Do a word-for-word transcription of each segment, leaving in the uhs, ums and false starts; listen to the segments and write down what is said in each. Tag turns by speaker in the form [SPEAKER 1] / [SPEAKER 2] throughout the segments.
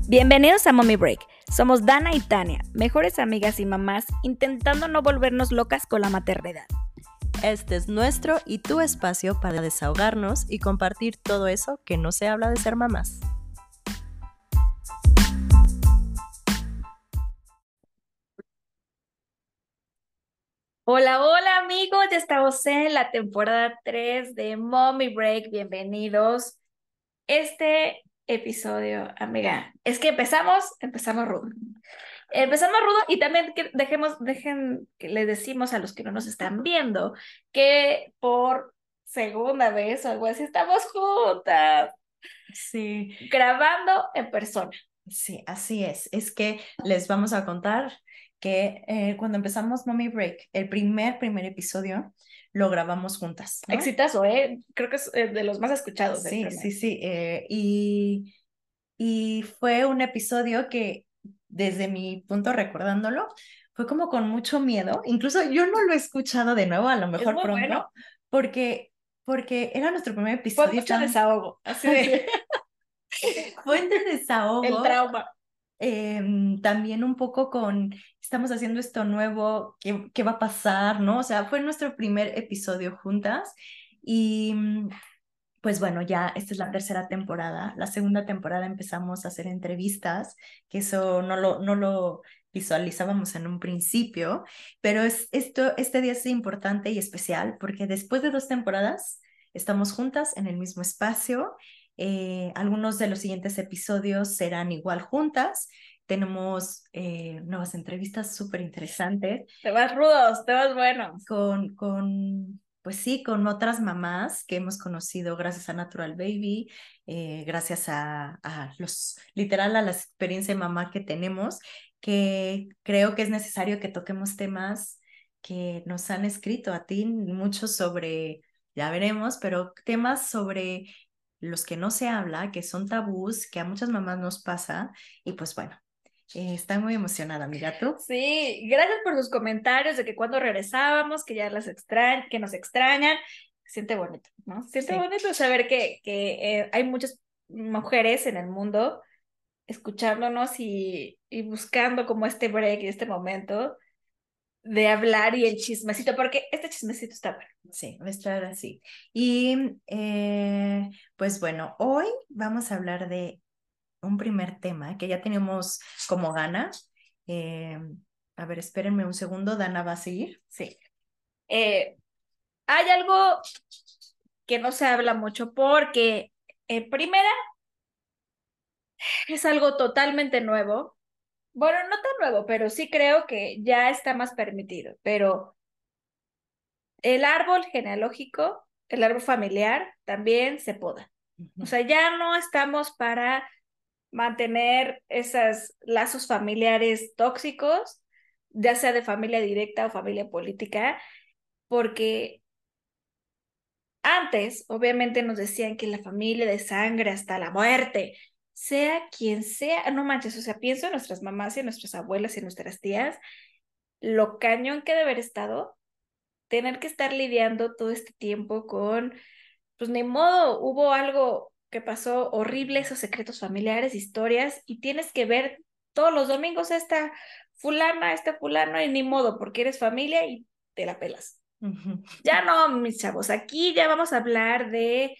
[SPEAKER 1] Bienvenidos a Mommy Break. Somos Dana y Tania, mejores amigas y mamás, intentando no volvernos locas con la maternidad.
[SPEAKER 2] Este es nuestro y tu espacio para desahogarnos y compartir todo eso que no se habla de ser mamás.
[SPEAKER 1] Hola, hola amigos, ya estamos en la temporada tres de Mommy Break. Bienvenidos. Este episodio, amiga, es que empezamos, empezamos rudo. Empezamos rudo y también que dejemos, dejen que les decimos a los que no nos están viendo que por segunda vez o algo así estamos juntas.
[SPEAKER 2] Sí,
[SPEAKER 1] Grabando en persona.
[SPEAKER 2] sí, así es. Es que les vamos a contar que eh, cuando empezamos Mommy Break, el primer, primer episodio, lo grabamos juntas, ¿no?
[SPEAKER 1] Exitazo, ¿eh? Creo que es eh, de los más escuchados.
[SPEAKER 2] Sí, sí, sí. Eh, y, y fue un episodio que, desde mi punto recordándolo, fue como con mucho miedo. Incluso yo no lo he escuchado de nuevo, a lo mejor
[SPEAKER 1] muy
[SPEAKER 2] pronto,
[SPEAKER 1] bueno.
[SPEAKER 2] porque, porque era nuestro primer
[SPEAKER 1] Fue
[SPEAKER 2] episodio.
[SPEAKER 1] mucho
[SPEAKER 2] Tan...
[SPEAKER 1] desahogo, así de
[SPEAKER 2] Fue de desahogo.
[SPEAKER 1] el trauma.
[SPEAKER 2] Eh, también un poco con, estamos haciendo esto nuevo, ¿qué, qué va a pasar? ¿No? O sea, fue nuestro primer episodio juntas y pues bueno, ya esta es la tercera temporada. La segunda temporada empezamos a hacer entrevistas, que eso no lo, no lo visualizábamos en un principio, pero es, esto, este día es importante y especial porque después de dos temporadas estamos juntas en el mismo espacio. Eh, algunos de los siguientes episodios serán igual juntas. Tenemos eh, nuevas entrevistas súper interesantes.
[SPEAKER 1] Te vas rudos, te vas buenos.
[SPEAKER 2] Con, con, pues sí, con otras mamás que hemos conocido gracias a Natural Baby, eh, gracias a, a los, literal, a la experiencia de mamá que tenemos, que creo que es necesario que toquemos temas que nos han escrito a ti, muchos sobre, ya veremos, pero temas sobre los que no se habla, que son tabús, que a muchas mamás nos pasa, y pues bueno. Eh, estoy muy emocionada, amiga, ¿tú?
[SPEAKER 1] Sí, gracias por sus comentarios de que cuando regresábamos, que ya las extrañan, que nos extrañan. Se siente bonito, ¿no? Se siente
[SPEAKER 2] Sí.
[SPEAKER 1] bonito saber que, que eh, hay muchas mujeres en el mundo escuchándonos y, y buscando como este break y este momento de hablar y el chismecito, porque este chismecito está bueno.
[SPEAKER 2] Sí, va a estar así. Y eh, pues bueno, hoy vamos a hablar de un primer tema que ya tenemos como ganas. Eh, a ver, espérenme un segundo, Dana va a seguir.
[SPEAKER 1] Sí. Eh, hay algo que no se habla mucho porque, en primera, es algo totalmente nuevo. Bueno, no tan nuevo, pero sí creo que ya está más permitido. Pero el árbol genealógico, el árbol familiar, también se poda. O sea, ya no estamos para mantener esos lazos familiares tóxicos, ya sea de familia directa o familia política, porque antes, obviamente, nos decían que la familia de sangre hasta la muerte, sea quien sea, no manches, o sea, pienso en nuestras mamás y en nuestras abuelas y en nuestras tías, lo cañón que debe haber estado, tener que estar lidiando todo este tiempo con, pues ni modo, hubo algo que pasó horrible, esos secretos familiares, historias, y tienes que ver todos los domingos esta fulana, este fulano, y ni modo, porque eres familia y te la pelas.
[SPEAKER 2] Uh-huh.
[SPEAKER 1] Ya no, mis chavos, aquí ya vamos a hablar de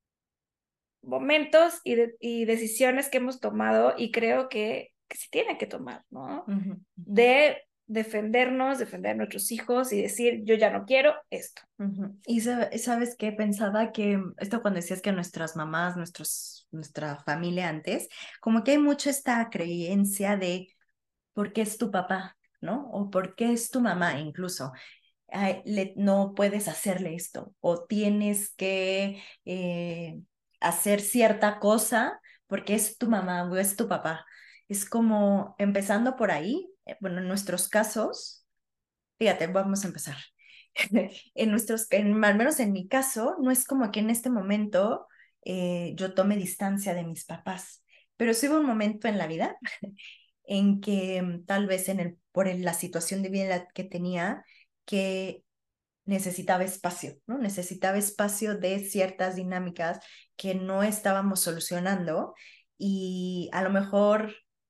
[SPEAKER 1] momentos y, de, y decisiones que hemos tomado y creo que, que se tienen que tomar, ¿no?
[SPEAKER 2] Uh-huh.
[SPEAKER 1] De defendernos, defender a nuestros hijos y decir, yo ya no quiero esto.
[SPEAKER 2] Uh-huh. Y sabe, sabes qué, pensaba que esto cuando decías que nuestras mamás, nuestros, nuestra familia antes, como que hay mucho esta creencia de por qué es tu papá, ¿no? O por qué es tu mamá incluso. Ay, le, no puedes hacerle esto o tienes que eh, hacer cierta cosa porque es tu mamá o es tu papá. Es como empezando por ahí, eh, bueno, en nuestros casos, fíjate, vamos a empezar. En nuestros, en, al menos en mi caso, no es como que en este momento eh, yo tome distancia de mis papás, pero sí hubo un momento en la vida en que mm, tal vez en el, por el- la situación de vida que tenía, que necesitaba espacio, ¿no? Necesitaba espacio de ciertas dinámicas que no estábamos solucionando y a lo mejor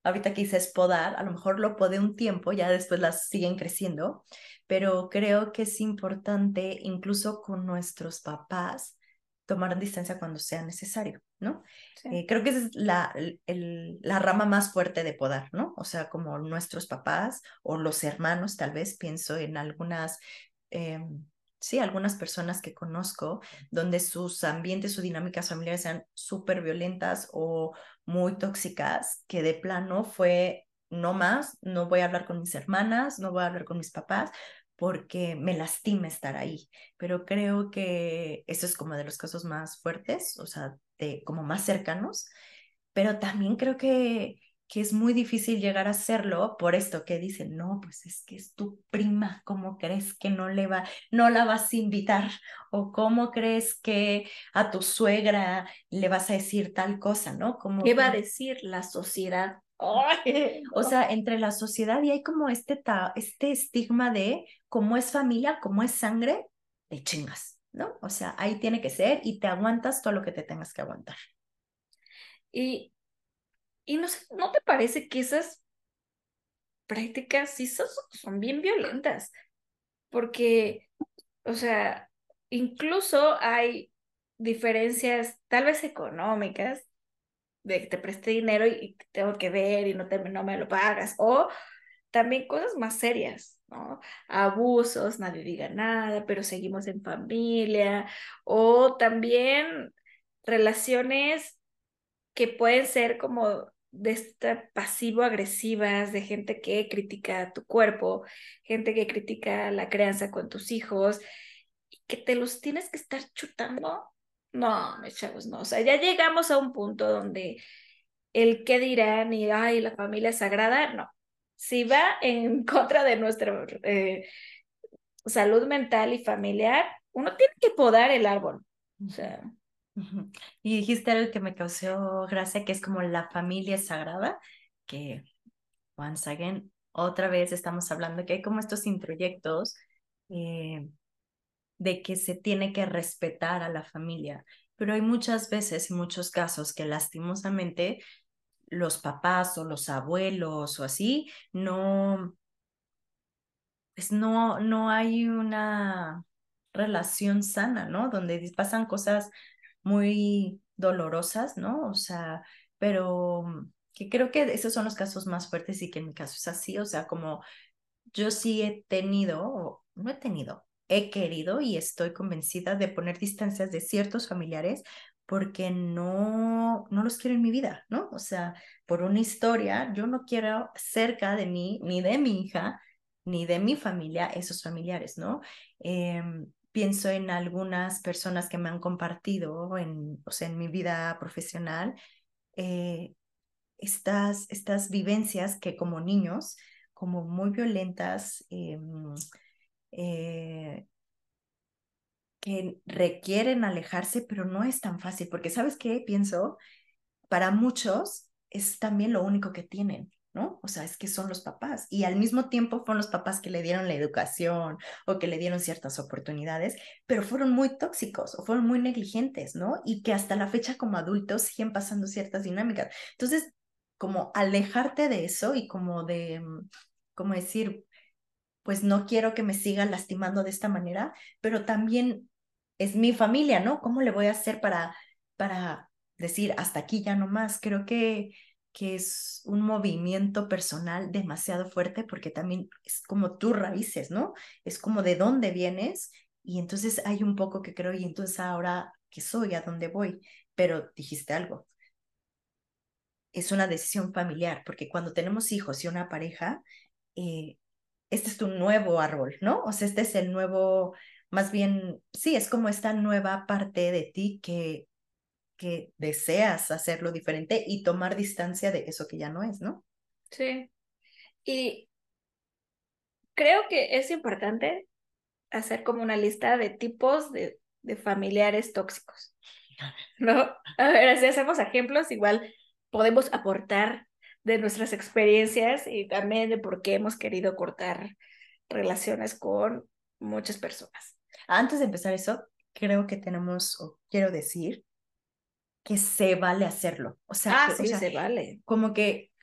[SPEAKER 2] ahorita que dices podar, a lo mejor lo podé un tiempo, ya después las siguen creciendo, pero creo que es importante incluso con nuestros papás tomar distancia cuando sea necesario, ¿no?
[SPEAKER 1] Sí.
[SPEAKER 2] Eh, creo que esa es la, el, la rama más fuerte de podar, ¿no? O sea, como nuestros papás o los hermanos, tal vez pienso en algunas, eh, sí, algunas personas que conozco donde sus ambientes o dinámicas familiares sean súper violentas o muy tóxicas, que de plano fue no más, no voy a hablar con mis hermanas, no voy a hablar con mis papás, porque me lastima estar ahí. Pero creo que eso es como de los casos más fuertes, o sea, de como más cercanos, pero también creo que, que es muy difícil llegar a hacerlo por esto que dicen, no, pues es que es tu prima, ¿cómo crees que no le va, no la vas a invitar? ¿O cómo crees que a tu suegra le vas a decir tal cosa, ¿no? Como
[SPEAKER 1] ¿Qué va a
[SPEAKER 2] que,
[SPEAKER 1] decir la sociedad? Ay,
[SPEAKER 2] o
[SPEAKER 1] no.
[SPEAKER 2] sea, entre la sociedad y hay como este, ta, este estigma de cómo es familia, cómo es sangre, te chingas, ¿no? O sea, ahí tiene que ser y te aguantas todo lo que te tengas que aguantar.
[SPEAKER 1] Y, y no sé, ¿no te parece que esas prácticas sí son, son bien violentas? Porque, o sea, incluso hay diferencias tal vez económicas de que te presté dinero y, y te tengo que ver y no, te, no me lo pagas, o también cosas más serias, ¿no? Abusos, nadie diga nada, pero seguimos en familia, o también relaciones que pueden ser como de esta pasivo-agresivas, de gente que critica tu cuerpo, gente que critica la crianza con tus hijos, y que te los tienes que estar chutando. No, mis chavos, no. O sea, ya llegamos a un punto donde el qué dirán y, ay, la familia es sagrada, no. Si va en contra de nuestra eh, salud mental y familiar, uno tiene que podar el árbol. O sea,
[SPEAKER 2] Ujú. Y dijiste algo que me causó gracia, que es como la familia es sagrada, que once again, otra vez estamos hablando que hay como estos introyectos eh, de que se tiene que respetar a la familia, pero hay muchas veces y muchos casos que lastimosamente los papás o los abuelos o así no, pues no, no hay una relación sana, ¿no? Donde pasan cosas muy dolorosas, ¿no? O sea, pero mm, que creo que esos son los casos más fuertes y que en mi caso es así, o sea, como yo sí he tenido, o no he tenido, he querido y estoy convencida de poner distancias de ciertos familiares porque no, no los quiero en mi vida, ¿no? O sea, por una historia, yo no quiero cerca de mí, ni de mi hija, ni de mi familia, esos familiares, ¿no? Eh, pienso en algunas personas que me han compartido en, o sea, en mi vida profesional, eh, estas, estas vivencias que como niños, como muy violentas, eh, eh, que requieren alejarse, pero no es tan fácil, porque ¿sabes qué? Pienso, para muchos es también lo único que tienen, ¿no? O sea, es que son los papás y al mismo tiempo fueron los papás que le dieron la educación o que le dieron ciertas oportunidades, pero fueron muy tóxicos o fueron muy negligentes, ¿no? Y que hasta la fecha como adultos siguen pasando ciertas dinámicas. Entonces, como alejarte de eso y como de, mm, como decir, pues no quiero que me sigan lastimando de esta manera, pero también es mi familia, ¿no? ¿Cómo le voy a hacer para, para decir hasta aquí ya no más? Creo que, que es un movimiento personal demasiado fuerte porque también es como tus raíces, ¿no? Es como de dónde vienes y entonces hay un poco que creo y entonces ahora qué soy, a dónde voy, pero dijiste algo. Es una decisión familiar, porque cuando tenemos hijos y una pareja, eh, este es tu nuevo árbol, ¿no? O sea, este es el nuevo, más bien, sí, es como esta nueva parte de ti que, que deseas hacerlo diferente y tomar distancia de eso que ya no es, ¿no?
[SPEAKER 1] sí. Y creo que es importante hacer como una lista de tipos de, de familiares tóxicos, ¿no? A ver, si hacemos ejemplos, igual podemos aportar de nuestras experiencias y también de por qué hemos querido cortar relaciones con muchas personas.
[SPEAKER 2] Antes de empezar eso, creo que tenemos, o quiero decir, que se vale hacerlo. O sea,
[SPEAKER 1] Ah,
[SPEAKER 2] que, o
[SPEAKER 1] sí,
[SPEAKER 2] sea,
[SPEAKER 1] se vale.
[SPEAKER 2] como que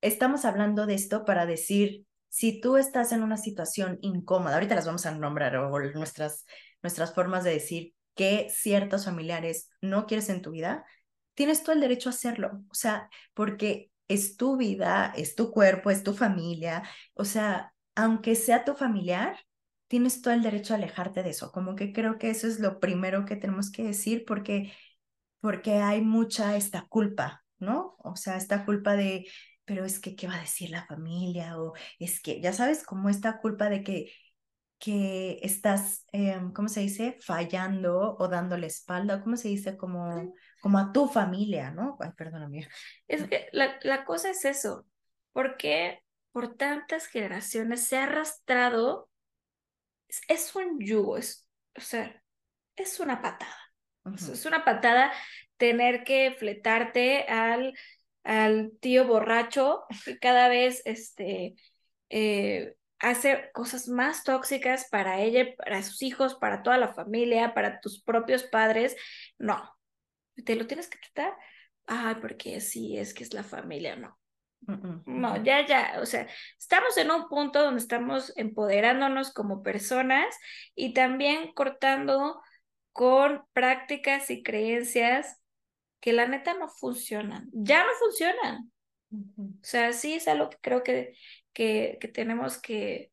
[SPEAKER 2] estamos hablando de esto para decir, si tú estás en una situación incómoda, ahorita las vamos a nombrar o nuestras, nuestras formas de decir que ciertos familiares no quieres en tu vida, tienes todo el derecho a hacerlo, o sea, porque es tu vida, es tu cuerpo, es tu familia, o sea, aunque sea tu familiar, tienes todo el derecho a alejarte de eso, como que creo que eso es lo primero que tenemos que decir porque, porque hay mucha esta culpa, ¿no? O sea, esta culpa de, pero es que, ¿qué va a decir la familia? O es que, ya sabes, como esta culpa de que que estás, eh, ¿cómo se dice? Fallando o dándole espalda, ¿cómo se dice? Como, como a tu familia, ¿no? Ay, perdóname.
[SPEAKER 1] Es que la, la cosa es eso, porque por tantas generaciones se ha arrastrado, es, es un yugo, es, o sea, es una patada. O sea,
[SPEAKER 2] Ujú,
[SPEAKER 1] es una patada tener que fletarte al, al tío borracho que cada vez este, eh, hace cosas más tóxicas para ella, para sus hijos, para toda la familia, para tus propios padres. No, te lo tienes que quitar. Ay, porque sí, es que es la familia, no.
[SPEAKER 2] ujú,
[SPEAKER 1] No,
[SPEAKER 2] ujú,
[SPEAKER 1] ya, ya, o sea, estamos en un punto donde estamos empoderándonos como personas y también cortando con prácticas y creencias que la neta no funcionan, ya no funcionan.
[SPEAKER 2] ujú,
[SPEAKER 1] O sea, sí es algo que creo que, que, que tenemos que,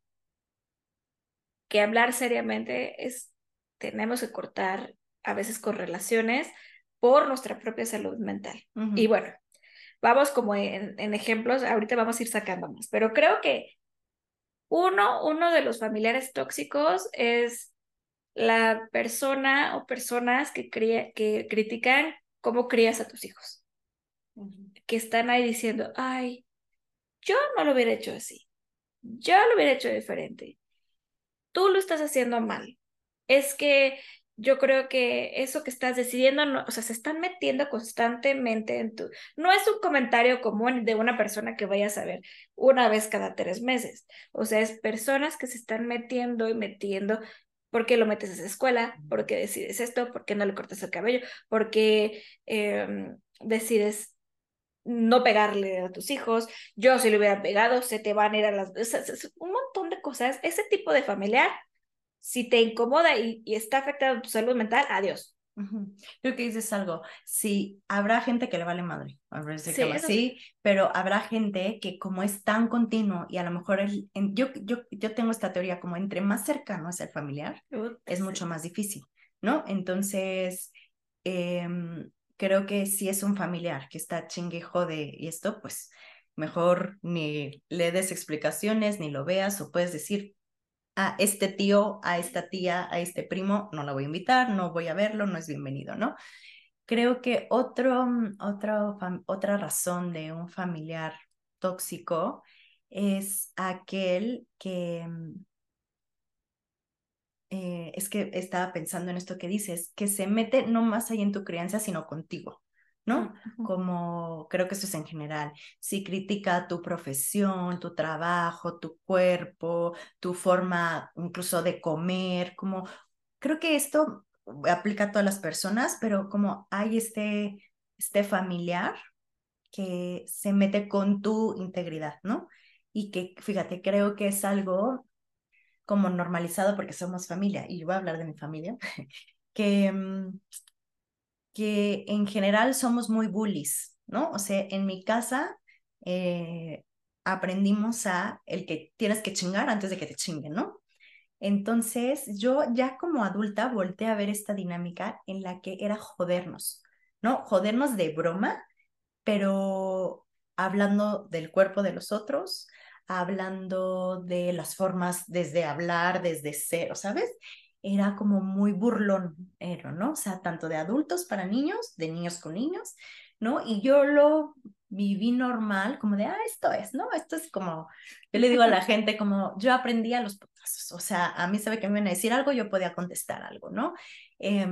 [SPEAKER 1] que hablar seriamente, es, tenemos que cortar a veces con relaciones por nuestra propia salud mental. Y
[SPEAKER 2] ujú,
[SPEAKER 1] bueno, vamos como en, en ejemplos, ahorita vamos a ir sacando más, pero creo que uno, uno de los familiares tóxicos es la persona o personas que, cría, que critican cómo crías a tus hijos,
[SPEAKER 2] ujú,
[SPEAKER 1] que están ahí diciendo, ay, yo no lo hubiera hecho así, yo lo hubiera hecho diferente, tú lo estás haciendo mal. Es que yo creo que eso que estás decidiendo, no, o sea, se están metiendo constantemente en tu... No es un comentario común de una persona que vayas a ver una vez cada tres meses. O sea, es personas que se están metiendo y metiendo. ¿Por qué lo metes a esa escuela? ¿Por qué decides esto? ¿Por qué no le cortas el cabello? ¿Por qué eh, decides no pegarle a tus hijos? Yo si le hubiera pegado, se te van a ir a las... O sea, es un montón de cosas. Ese tipo de familiar, si te incomoda y, y está afectando tu salud mental, adiós.
[SPEAKER 2] ujú. Creo que dices algo. Sí, habrá gente que le vale madre, a ver si
[SPEAKER 1] Sí,
[SPEAKER 2] llama
[SPEAKER 1] eso sí.
[SPEAKER 2] así, pero habrá gente que como es tan continuo y a lo mejor el, en- yo, yo, yo tengo esta teoría como entre más cercano es el familiar,
[SPEAKER 1] Puta,
[SPEAKER 2] es mucho
[SPEAKER 1] sí.
[SPEAKER 2] más difícil, ¿no? Entonces, em, creo que si es un familiar que está chingue y jode y esto, pues mejor ni le des explicaciones, ni lo veas o puedes decir a este tío, a esta tía, a este primo, no la voy a invitar, no voy a verlo, no es bienvenido, ¿no? Creo que otro, mm, otro fam- otra razón de un familiar tóxico es aquel que, mm, eh, es que estaba pensando en esto que dices, que se mete no más ahí en tu crianza, sino contigo, ¿no?
[SPEAKER 1] Ujú.
[SPEAKER 2] Como creo que eso es en general. Si critica tu profesión, tu trabajo, tu cuerpo, tu forma incluso de comer, como creo que esto aplica a todas las personas, pero como hay este, este familiar que se mete con tu integridad, ¿no? Y que, fíjate, creo que es algo como normalizado porque somos familia, y yo voy a hablar de mi familia, que, mm, que en general somos muy bullies, ¿no? O sea, en mi casa eh, aprendimos a el que tienes que chingar antes de que te chinguen, ¿no? Entonces, yo ya como adulta volteé a ver esta dinámica en la que era jodernos, ¿no? Jodernos de broma, pero hablando del cuerpo de los otros, hablando de las formas desde hablar, desde cero, ¿sabes? Era como muy burlón, era, ¿no? O sea, tanto de adultos para niños, de niños con niños, ¿no? Y yo lo viví normal, como de, ah, esto es, ¿no? Esto es como, yo le digo a la gente como, yo aprendí a los putazos, o sea, a mí sabe que me iban a decir algo, yo podía contestar algo, ¿no? Eh,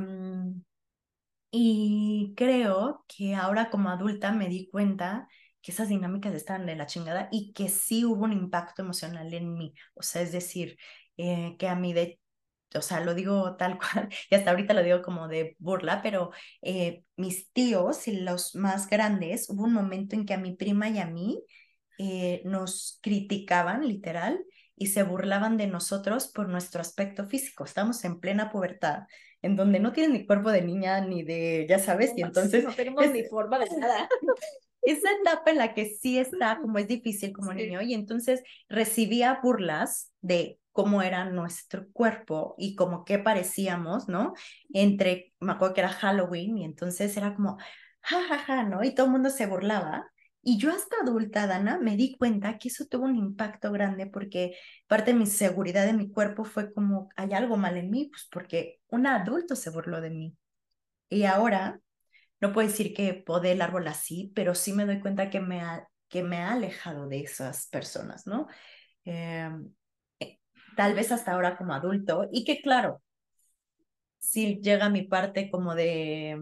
[SPEAKER 2] y creo que ahora como adulta me di cuenta que esas dinámicas estaban de la chingada y que sí hubo un impacto emocional en mí. O sea, es decir, eh, que a mí de, o sea, lo digo tal cual, y hasta ahorita lo digo como de burla, pero eh, mis tíos y los más grandes, hubo un momento en que a mi prima y a mí eh, nos criticaban, literal, y se burlaban de nosotros por nuestro aspecto físico. Estamos en plena pubertad, en donde no tienes ni cuerpo de niña ni de, ya sabes, y entonces...
[SPEAKER 1] No tenemos
[SPEAKER 2] es,
[SPEAKER 1] ni forma de nada.
[SPEAKER 2] esa etapa en la que sí está, como es difícil como
[SPEAKER 1] Sí.
[SPEAKER 2] niño, y entonces recibía burlas de cómo era nuestro cuerpo y como qué parecíamos, ¿no? Entre, me acuerdo que era Halloween, y entonces era como, ja, ja, ja, ¿no? Y todo el mundo se burlaba. Y yo hasta adulta, Dana, me di cuenta que eso tuvo un impacto grande porque parte de mi seguridad de mi cuerpo fue como, hay algo mal en mí, pues porque un adulto se burló de mí. Y ahora no puedo decir que podé el árbol así, pero sí me doy cuenta que me ha, que me ha alejado de esas personas, ¿no? Eh, eh, Tal vez hasta ahora como adulto, y que claro, sí llega mi parte como de,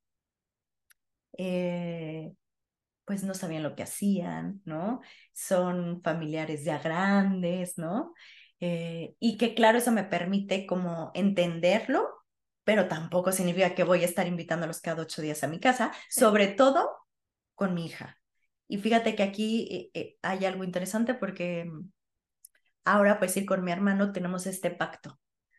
[SPEAKER 2] eh, pues no sabían lo que hacían, ¿no? Son familiares ya grandes, ¿no? Eh, y que claro, eso me permite como entenderlo, pero tampoco significa que voy a estar invitándolos cada ocho días a mi casa, sobre todo con mi hija. Y fíjate que aquí eh, eh, hay algo interesante porque mm, ahora pues ir con mi hermano tenemos este pacto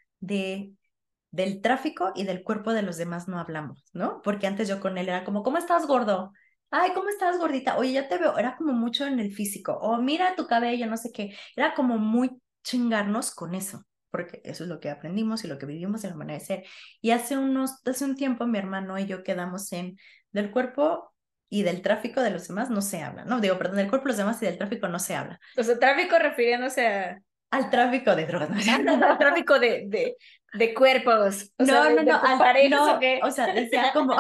[SPEAKER 2] de del tráfico y del cuerpo de los demás no hablamos, ¿no? Porque antes yo con él era como, ¿cómo estás, gordo? Ay, ¿cómo estás, gordita? Oye, ya te veo. Era como mucho en el físico. O mira tu cabello, no sé qué. Era como muy chingarnos con eso, porque eso es lo que aprendimos y lo que vivimos en la manera de ser. Y hace unos, hace un tiempo mi hermano y yo quedamos en del cuerpo y del tráfico de los demás no se habla, ¿no? Digo, perdón, del cuerpo de los demás y del tráfico no se habla.
[SPEAKER 1] O sea, tráfico refiriéndose a...
[SPEAKER 2] Al tráfico de drogas, ¿no?
[SPEAKER 1] al tráfico de, de, de cuerpos, o sea,
[SPEAKER 2] No,
[SPEAKER 1] de,
[SPEAKER 2] no,
[SPEAKER 1] de
[SPEAKER 2] no, al,
[SPEAKER 1] parejas o
[SPEAKER 2] no,
[SPEAKER 1] qué.
[SPEAKER 2] o sea, decía como,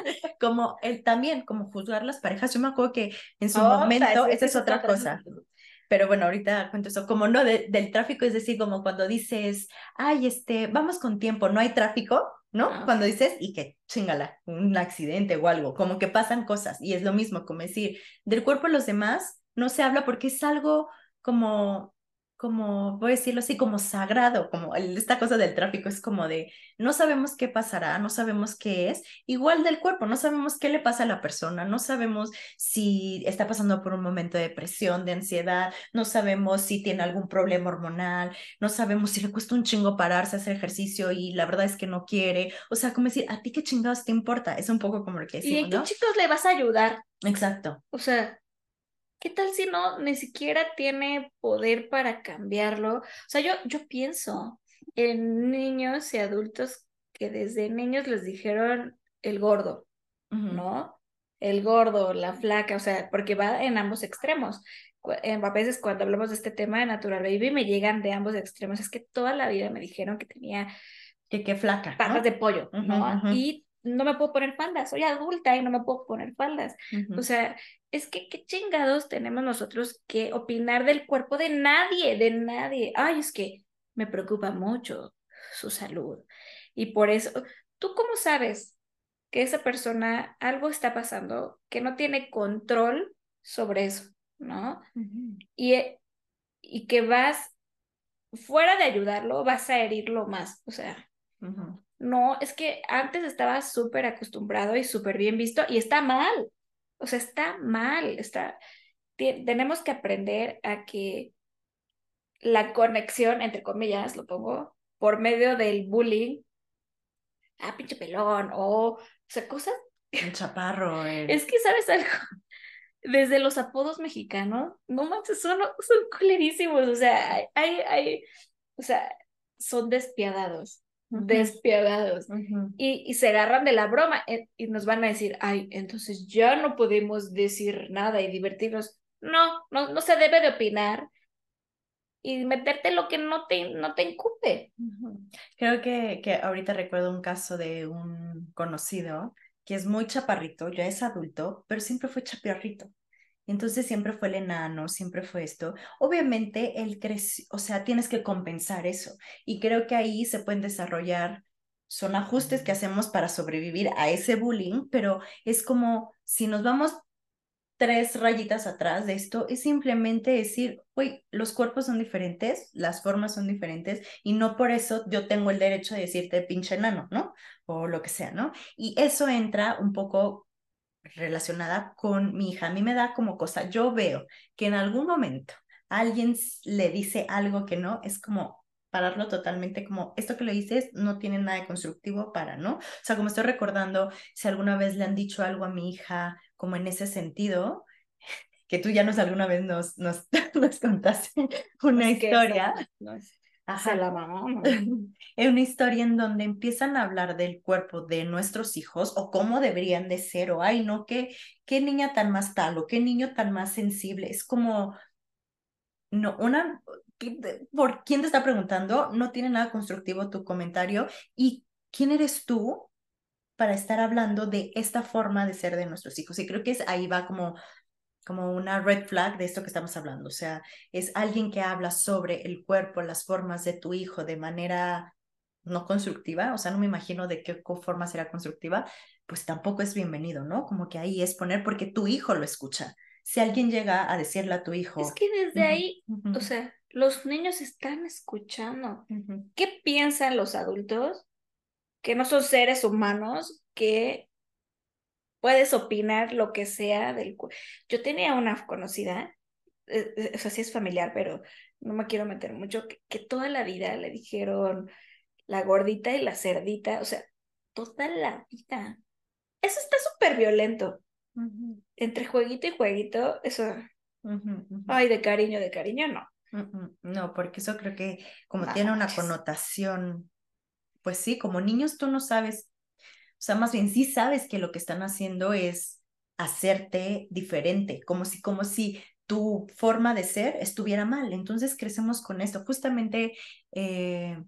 [SPEAKER 2] como él también, como juzgar las parejas. Yo me acuerdo que en su
[SPEAKER 1] Otra,
[SPEAKER 2] momento,
[SPEAKER 1] es, es
[SPEAKER 2] esa
[SPEAKER 1] que
[SPEAKER 2] es
[SPEAKER 1] es otra
[SPEAKER 2] otra
[SPEAKER 1] cosa.
[SPEAKER 2] cosa, pero bueno, ahorita cuento eso, como no de- del tráfico, es decir, como cuando dices, ay, este, vamos con tiempo, no hay tráfico, ¿no?
[SPEAKER 1] Ah, ok.
[SPEAKER 2] Cuando dices, y que chingala, un accidente o algo, como que pasan cosas, y es lo mismo, como decir, del cuerpo de los demás no se habla porque es algo como, como, voy a decirlo así, como sagrado, como el- esta cosa del tráfico es como de, no sabemos qué pasará, no sabemos qué es, igual del cuerpo, no sabemos qué le pasa a la persona, no sabemos si está pasando por un momento de depresión, de ansiedad, no sabemos si tiene algún problema hormonal, no sabemos si le cuesta un chingo pararse a hacer ejercicio y la verdad es que no quiere, o sea, como decir, ¿a ti qué chingados te importa? Es un poco como lo que
[SPEAKER 1] ¿Y
[SPEAKER 2] decimos,
[SPEAKER 1] en qué
[SPEAKER 2] ¿no?
[SPEAKER 1] chicos le vas a ayudar?
[SPEAKER 2] Exacto.
[SPEAKER 1] O sea, ¿qué tal si no ni siquiera tiene poder para cambiarlo? O sea, yo, yo pienso en niños y adultos que desde niños les dijeron el gordo,
[SPEAKER 2] Ujú.
[SPEAKER 1] ¿no? El gordo, la flaca, o sea, porque va en ambos extremos. Cu- en- A veces cuando hablamos de este tema de Natural Baby me llegan de ambos extremos. Es que toda la vida me dijeron que tenía
[SPEAKER 2] Que qué flaca,
[SPEAKER 1] patas
[SPEAKER 2] ¿no?
[SPEAKER 1] de pollo,
[SPEAKER 2] Ujú,
[SPEAKER 1] ¿no?
[SPEAKER 2] ujú,
[SPEAKER 1] Y no me puedo poner faldas, soy adulta y no me puedo poner faldas. O
[SPEAKER 2] ujú.
[SPEAKER 1] sea, es que qué chingados tenemos nosotros que opinar del cuerpo de nadie, de nadie. Ay, es que me preocupa mucho su salud. Y por eso, ¿tú cómo sabes que esa persona algo está pasando que no tiene control sobre eso, ¿no?
[SPEAKER 2] Ujú,
[SPEAKER 1] Y, eh, y que vas, fuera de ayudarlo, vas a herirlo más. O sea,
[SPEAKER 2] ujú.
[SPEAKER 1] no, es que antes estaba súper acostumbrado y súper bien visto y está mal. O sea, está mal. Está... te- Tenemos que aprender a que la conexión, entre comillas, lo pongo, por medio del bullying, ah, pinche pelón, o, o sea, cosas.
[SPEAKER 2] El chaparro, el...
[SPEAKER 1] Es que, ¿sabes algo? Desde los apodos mexicanos, no manches, son, son culerísimos. O sea, hay, hay, hay- o sea, son despiadados,
[SPEAKER 2] Ujú,
[SPEAKER 1] despiadados.
[SPEAKER 2] ujú.
[SPEAKER 1] Y, y se agarran de la broma eh, y nos van a decir, ay, entonces ya no podemos decir nada y divertirnos. No, no, no se debe de opinar y meterte lo que no te, no te incumbe.
[SPEAKER 2] Ujú. Creo que, que ahorita recuerdo un caso de un conocido que es muy chaparrito, ya es adulto, pero siempre fue chaparrito. Entonces siempre fue el enano, siempre fue esto. Obviamente él creció, o sea, tienes que compensar eso. Y creo que ahí se pueden desarrollar, son ajustes que hacemos para sobrevivir a ese bullying, pero es como si nos vamos tres rayitas atrás de esto, es simplemente decir, uy, los cuerpos son diferentes, las formas son diferentes, y no por eso yo tengo el derecho de decirte pinche enano, ¿no? O lo que sea, ¿no? Y eso entra un poco relacionada con mi hija. A mí me da como cosa, yo veo que en algún momento alguien le dice algo que no, es como pararlo totalmente, como esto que le dices no tiene nada de constructivo para, ¿no? O sea, como estoy recordando, si alguna vez le han dicho algo a mi hija como en ese sentido, que tú ya nos alguna vez nos, nos, nos contaste una
[SPEAKER 1] Es que esa
[SPEAKER 2] historia.
[SPEAKER 1] no es, se
[SPEAKER 2] Ajá.
[SPEAKER 1] la mamó, ¿no?
[SPEAKER 2] Es una historia en donde empiezan a hablar del cuerpo de nuestros hijos o cómo deberían de ser, o ay, no, qué, qué niña tan más tal, o qué niño tan más sensible. Es como, no, una, ¿por quién te está preguntando? No tiene nada constructivo tu comentario. ¿Y quién eres tú para estar hablando de esta forma de ser de nuestros hijos? Y creo que es, ahí va como como una red flag de esto que estamos hablando. O sea, es alguien que habla sobre el cuerpo, las formas de tu hijo de manera no constructiva, o sea, no me imagino de qué forma será constructiva, pues tampoco es bienvenido, ¿no? Como que ahí es poner porque tu hijo lo escucha. Si alguien llega a decirle a tu
[SPEAKER 1] Es
[SPEAKER 2] hijo,
[SPEAKER 1] que desde
[SPEAKER 2] uh-huh,
[SPEAKER 1] ahí, o
[SPEAKER 2] uh-huh,
[SPEAKER 1] sea, los niños están escuchando.
[SPEAKER 2] uh-huh,
[SPEAKER 1] ¿Qué piensan los adultos? Que no son seres humanos, que puedes opinar lo que sea del cu- Yo tenía una conocida, eh, eh, o sea, sí es familiar, pero no me quiero meter mucho, que, que toda la vida le dijeron la gordita y la cerdita, o sea, toda la vida. Eso está súper violento.
[SPEAKER 2] uh-huh,
[SPEAKER 1] Entre jueguito y jueguito, eso,
[SPEAKER 2] uh-huh, uh-huh.
[SPEAKER 1] ay, de cariño, de cariño, no,
[SPEAKER 2] Uh-uh. No, porque eso creo que como
[SPEAKER 1] no
[SPEAKER 2] tiene una
[SPEAKER 1] manches.
[SPEAKER 2] connotación, pues sí, como niños tú no sabes. O sea, más bien sí sabes que lo que están haciendo es hacerte diferente, como si, como si tu forma de ser estuviera mal. Entonces crecemos con esto. Justamente eh,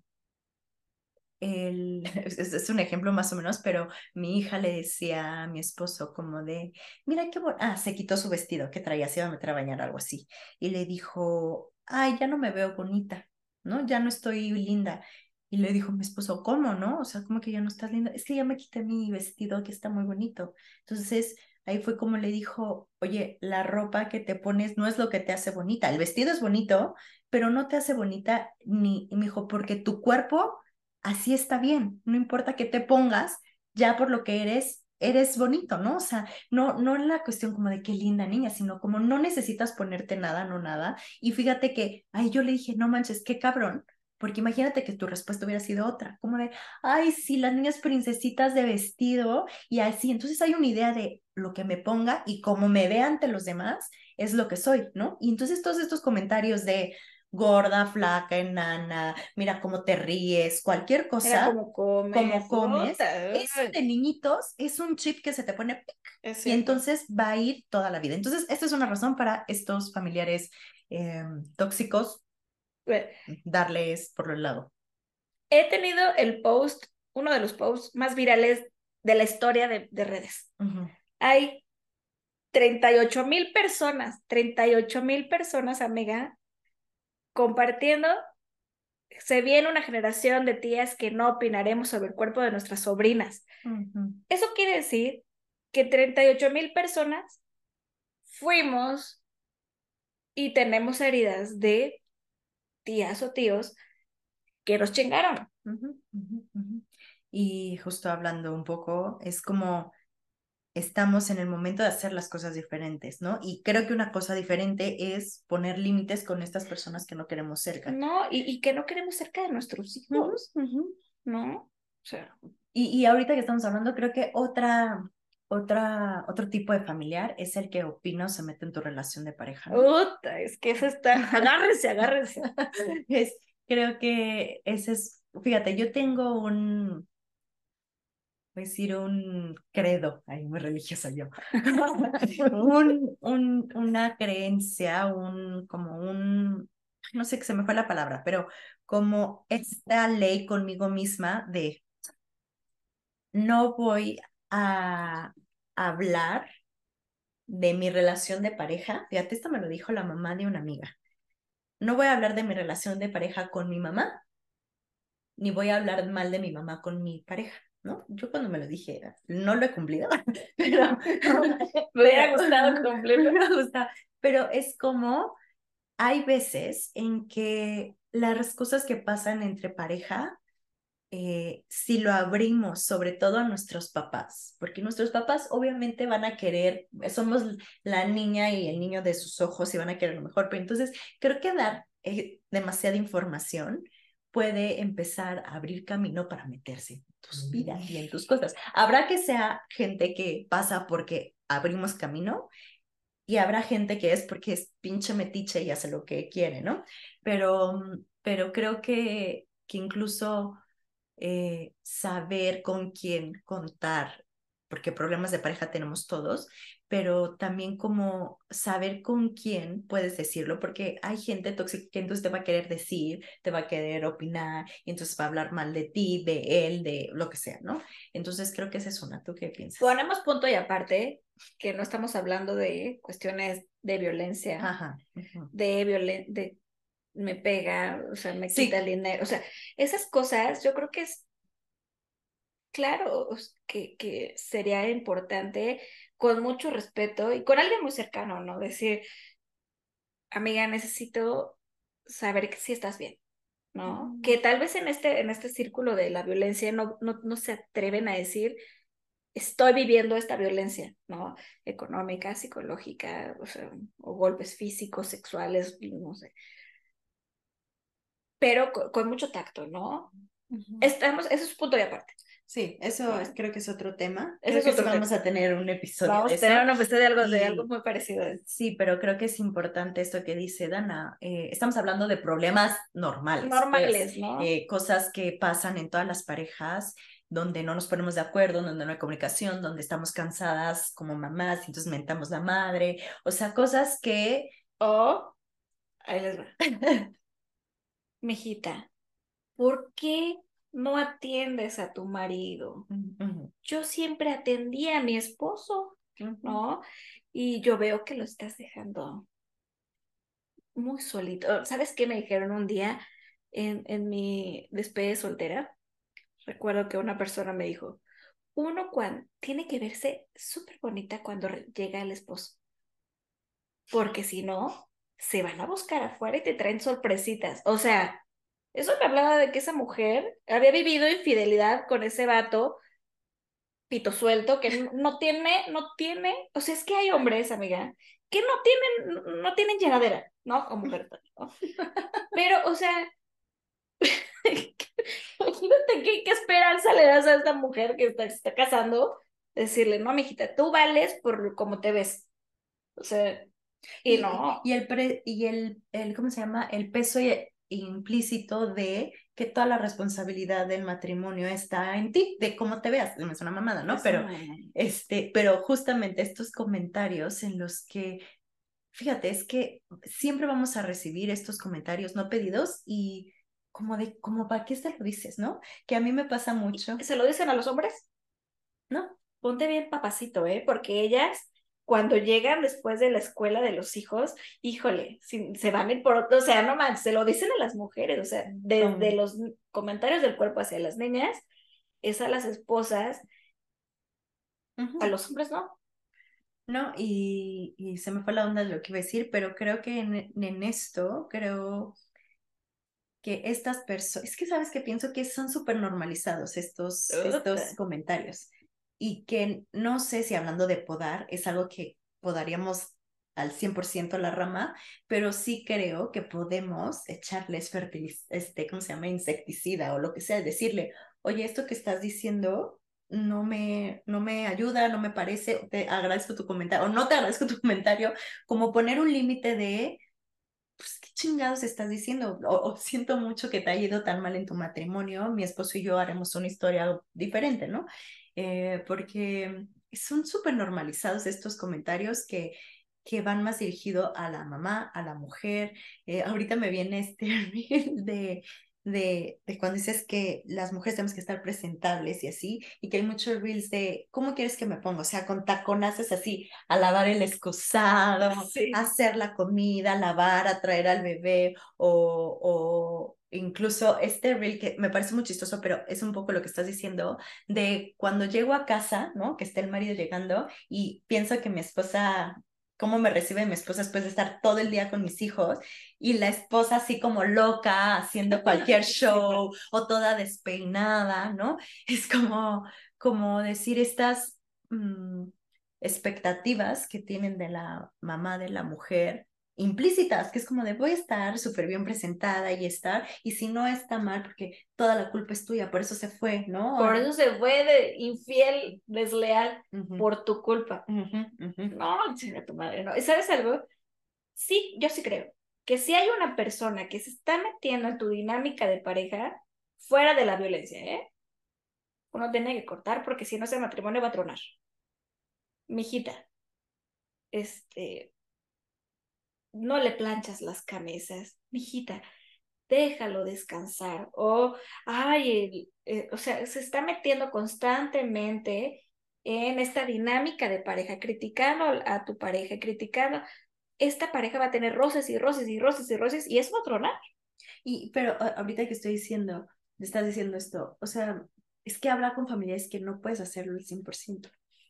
[SPEAKER 2] el, es, es un ejemplo más o menos, pero mi hija le decía a mi esposo como de, mira qué bueno, ah, se quitó su vestido que traía, se iba a meter a bañar, algo así, y le dijo, ay, ya no me veo bonita, ¿no? Ya no estoy linda. Y le dijo mi esposo, ¿cómo, no? O sea, ¿cómo que ya no estás linda? Es que ya me quité mi vestido que está muy bonito. Entonces, ahí fue como le dijo, oye, la ropa que te pones no es lo que te hace bonita. El vestido es bonito, pero no te hace bonita ni, y me dijo, porque tu cuerpo así está bien, no importa que te pongas, ya por lo que eres, eres bonito, ¿no? O sea, no, no en la cuestión como de qué linda niña, sino como no necesitas ponerte nada, no nada. Y fíjate que, ay, yo le dije, no manches, qué cabrón. Porque imagínate que tu respuesta hubiera sido otra, como de, ay, sí, las niñas princesitas de vestido y así. Entonces hay una idea de lo que me ponga y cómo me vea ante los demás es lo que soy, ¿no? Y entonces todos estos comentarios de, gorda, flaca, enana, mira cómo te ríes, cualquier
[SPEAKER 1] Era
[SPEAKER 2] cosa,
[SPEAKER 1] como come
[SPEAKER 2] como comes,
[SPEAKER 1] fruta.
[SPEAKER 2] eso
[SPEAKER 1] Ay,
[SPEAKER 2] de niñitos es un chip que se te pone pic,
[SPEAKER 1] es
[SPEAKER 2] y
[SPEAKER 1] cierto.
[SPEAKER 2] entonces va a ir toda la vida. Entonces, esta es una razón para estos familiares eh, tóxicos,
[SPEAKER 1] Bueno,
[SPEAKER 2] darles por el lado.
[SPEAKER 1] he tenido el post, uno de los posts más virales de la historia de, de redes.
[SPEAKER 2] Ujú,
[SPEAKER 1] Hay treinta y ocho mil personas, treinta y ocho mil personas, amiga, compartiendo. Se viene una generación de tías que no opinaremos sobre el cuerpo de nuestras sobrinas.
[SPEAKER 2] ujú,
[SPEAKER 1] Eso quiere decir que treinta y ocho mil personas fuimos y tenemos heridas de tías o tíos que nos chingaron.
[SPEAKER 2] ujú, ujú, ujú. Y justo hablando un poco, es como estamos en el momento de hacer las cosas diferentes, ¿no? Y creo que una cosa diferente es poner límites con estas personas que no queremos cerca.
[SPEAKER 1] No, y, y que no queremos cerca de nuestros
[SPEAKER 2] Ujú,
[SPEAKER 1] hijos,
[SPEAKER 2] ujú.
[SPEAKER 1] ¿no? O sea,
[SPEAKER 2] Y, y ahorita que estamos hablando, creo que otra, otra, otro tipo de familiar es el que opina o se mete en tu relación de pareja, ¿no?
[SPEAKER 1] puta, es que eso está, agárrense, agárrense.
[SPEAKER 2] Es, creo que ese es, fíjate, yo tengo un, voy a decir un credo, ay, muy religiosa yo, un, un, una creencia, un, como un, no sé que se me fue la palabra, pero como esta ley conmigo misma de no voy a hablar de mi relación de pareja. Fíjate, esto me lo dijo la mamá de una amiga. No voy a hablar de mi relación de pareja con mi mamá, ni voy a hablar mal de mi mamá con mi pareja, ¿no? Yo cuando me lo dije, no lo he cumplido, pero,
[SPEAKER 1] Me
[SPEAKER 2] pero,
[SPEAKER 1] hubiera gustado cumplirlo.
[SPEAKER 2] me gusta, pero es como, hay veces en que las cosas que pasan entre pareja eh, si lo abrimos sobre todo a nuestros papás, porque nuestros papás obviamente van a querer, somos la niña y el niño de sus ojos y van a querer lo mejor, pero entonces creo que dar eh, demasiada información puede empezar a abrir camino para meterse en tus vidas y en tus cosas. Habrá que sea gente que pasa porque abrimos camino y habrá gente que es porque es pinche metiche y hace lo que quiere, ¿no? Pero, pero creo que, que incluso eh, saber con quién contar, porque problemas de pareja tenemos todos, pero también como saber con quién puedes decirlo, porque hay gente tóxica que entonces te va a querer decir, te va a querer opinar, y entonces va a hablar mal de ti, de él, de lo que sea, ¿no? Entonces creo que esa es una. ¿Tú qué piensas?
[SPEAKER 1] Ponemos punto y aparte que no estamos hablando de cuestiones de violencia,
[SPEAKER 2] Ajá. Uh-huh.
[SPEAKER 1] de violen de me pega, o sea, me
[SPEAKER 2] Sí.
[SPEAKER 1] quita el dinero, o sea, esas cosas yo creo que es claro que, que sería importante con mucho respeto y con alguien muy cercano, ¿no? Decir, amiga, necesito saber que si estás bien, ¿no?
[SPEAKER 2] Uh-huh.
[SPEAKER 1] Que tal vez en este, en este círculo de la violencia no, no, no se atreven a decir, estoy viviendo esta violencia, ¿no? Económica, psicológica, o sea, o golpes físicos, sexuales, no sé. Pero con, con mucho tacto, ¿no?
[SPEAKER 2] Uh-huh.
[SPEAKER 1] Estamos, eso es punto y aparte.
[SPEAKER 2] Sí, eso
[SPEAKER 1] ¿no?
[SPEAKER 2] es, creo que es otro tema.
[SPEAKER 1] Ese
[SPEAKER 2] Creo
[SPEAKER 1] es
[SPEAKER 2] que sí
[SPEAKER 1] otro
[SPEAKER 2] vamos
[SPEAKER 1] tema.
[SPEAKER 2] a tener un episodio
[SPEAKER 1] Vamos
[SPEAKER 2] de
[SPEAKER 1] a tener
[SPEAKER 2] eso.
[SPEAKER 1] una cuestión de algo, de algo
[SPEAKER 2] Y
[SPEAKER 1] muy parecido.
[SPEAKER 2] sí, pero creo que es importante esto que dice Dana. Eh, estamos hablando de problemas normales, pues,
[SPEAKER 1] Normales, ¿no?
[SPEAKER 2] eh, cosas que pasan en todas las parejas, donde no nos ponemos de acuerdo, donde no hay comunicación, donde estamos cansadas como mamás, y entonces mentamos la madre, o sea, cosas que...
[SPEAKER 1] O, ahí les va. Mijita, ¿por qué no atiendes a tu marido?
[SPEAKER 2] Uh-huh.
[SPEAKER 1] Yo siempre atendí a mi esposo,
[SPEAKER 2] Uh-huh.
[SPEAKER 1] ¿no? Y yo veo que lo estás dejando muy solito. ¿Sabes qué me dijeron un día en, en mi despedida de soltera? Recuerdo que una persona me dijo, uno cuando tiene que verse súper bonita cuando re- llega el esposo, porque si no, se van a buscar afuera y te traen sorpresitas. O sea, eso me hablaba de que esa mujer había vivido infidelidad con ese vato pito suelto que no, no tiene, no tiene, o sea, es que hay hombres, amiga, que no tienen, no, no tienen llenadera, ¿no? O mujer, ¿no? Pero, o sea, imagínate qué, qué esperanza le das a esta mujer que está, se está casando, decirle, no, mijita, tú vales por cómo te ves. O sea, y
[SPEAKER 2] Y,
[SPEAKER 1] no,
[SPEAKER 2] y, el, pre, y el, el, ¿cómo se llama? El peso y- implícito de que toda la responsabilidad del matrimonio está en ti, de cómo te veas. No es una mamada, ¿no?
[SPEAKER 1] es
[SPEAKER 2] Pero,
[SPEAKER 1] una...
[SPEAKER 2] este, pero justamente estos comentarios en los que, fíjate, es que siempre vamos a recibir estos comentarios no pedidos y como de, como, ¿para qué te lo dices, no? Que a mí me pasa mucho,
[SPEAKER 1] ¿Se lo dicen a los hombres?
[SPEAKER 2] ¿no?
[SPEAKER 1] Ponte bien papacito, ¿eh? Porque ellas, cuando llegan después de la escuela de los hijos, híjole, si, se van a ir por otro, o sea, no manches, se lo dicen a las mujeres, o sea, desde
[SPEAKER 2] Como,
[SPEAKER 1] los comentarios del cuerpo hacia las niñas, es a las esposas, a
[SPEAKER 2] uh-huh.
[SPEAKER 1] los hombres no.
[SPEAKER 2] No, y, y se me fue la onda de lo que iba a decir, pero creo que en, en esto, creo que estas personas, es que sabes que pienso que son súper normalizados estos, estos
[SPEAKER 1] Uta.
[SPEAKER 2] comentarios y que no sé si hablando de podar es algo que podaríamos al cien por ciento la rama, pero sí creo que podemos echarles fertiliz este, ¿cómo se llama? Insecticida o lo que sea, decirle, oye, esto que estás diciendo no me, no me ayuda, no me parece, te agradezco tu comentario o no te agradezco tu comentario, como poner un límite de pues, ¿qué chingados estás diciendo? O, o, siento mucho que te haya ido tan mal en tu matrimonio, mi esposo y yo haremos una historia diferente, ¿no? Eh, porque son súper normalizados estos comentarios que, que van más dirigido a la mamá, a la mujer. Eh, ahorita me viene este reel de, de, de cuando dices que las mujeres tenemos que estar presentables y así, y que hay muchos reels de, ¿cómo quieres que me ponga? O sea, con taconazos así, a lavar el excusado,
[SPEAKER 1] Sí.
[SPEAKER 2] hacer la comida, lavar, atraer al bebé o, o incluso este reel que me parece muy chistoso, pero es un poco lo que estás diciendo, de cuando llego a casa, ¿no? Que está el marido llegando y pienso que mi esposa cómo me recibe mi esposa después de estar todo el día con mis hijos y la esposa así como loca haciendo cualquier show o toda despeinada, ¿no? Es como, como decir estas mmm, expectativas que tienen de la mamá de la mujer implícitas, que es como de voy a estar súper bien presentada y estar, y si no está mal, porque toda la culpa es tuya, por eso se fue, ¿no?
[SPEAKER 1] Por eso se fue de infiel, desleal,
[SPEAKER 2] uh-huh.
[SPEAKER 1] por tu culpa.
[SPEAKER 2] Uh-huh, uh-huh.
[SPEAKER 1] No, chinga tu madre, no. ¿Y sabes algo? Sí, yo sí creo que si hay una persona que se está metiendo en tu dinámica de pareja, fuera de la violencia, ¿eh? Uno tiene que cortar porque si no ese matrimonio va a tronar. Mijita, este, no le planchas las camisas, mijita, déjalo descansar. O, ay, el, eh, o sea, se está metiendo constantemente en esta dinámica de pareja, criticando a tu pareja, criticando. Esta pareja va a tener roces y roces y roces y roces y eso va a tronar.
[SPEAKER 2] Y, pero a- ahorita que estoy diciendo, me estás diciendo esto, o sea, es que hablar con familiares que no puedes hacerlo al cien por ciento.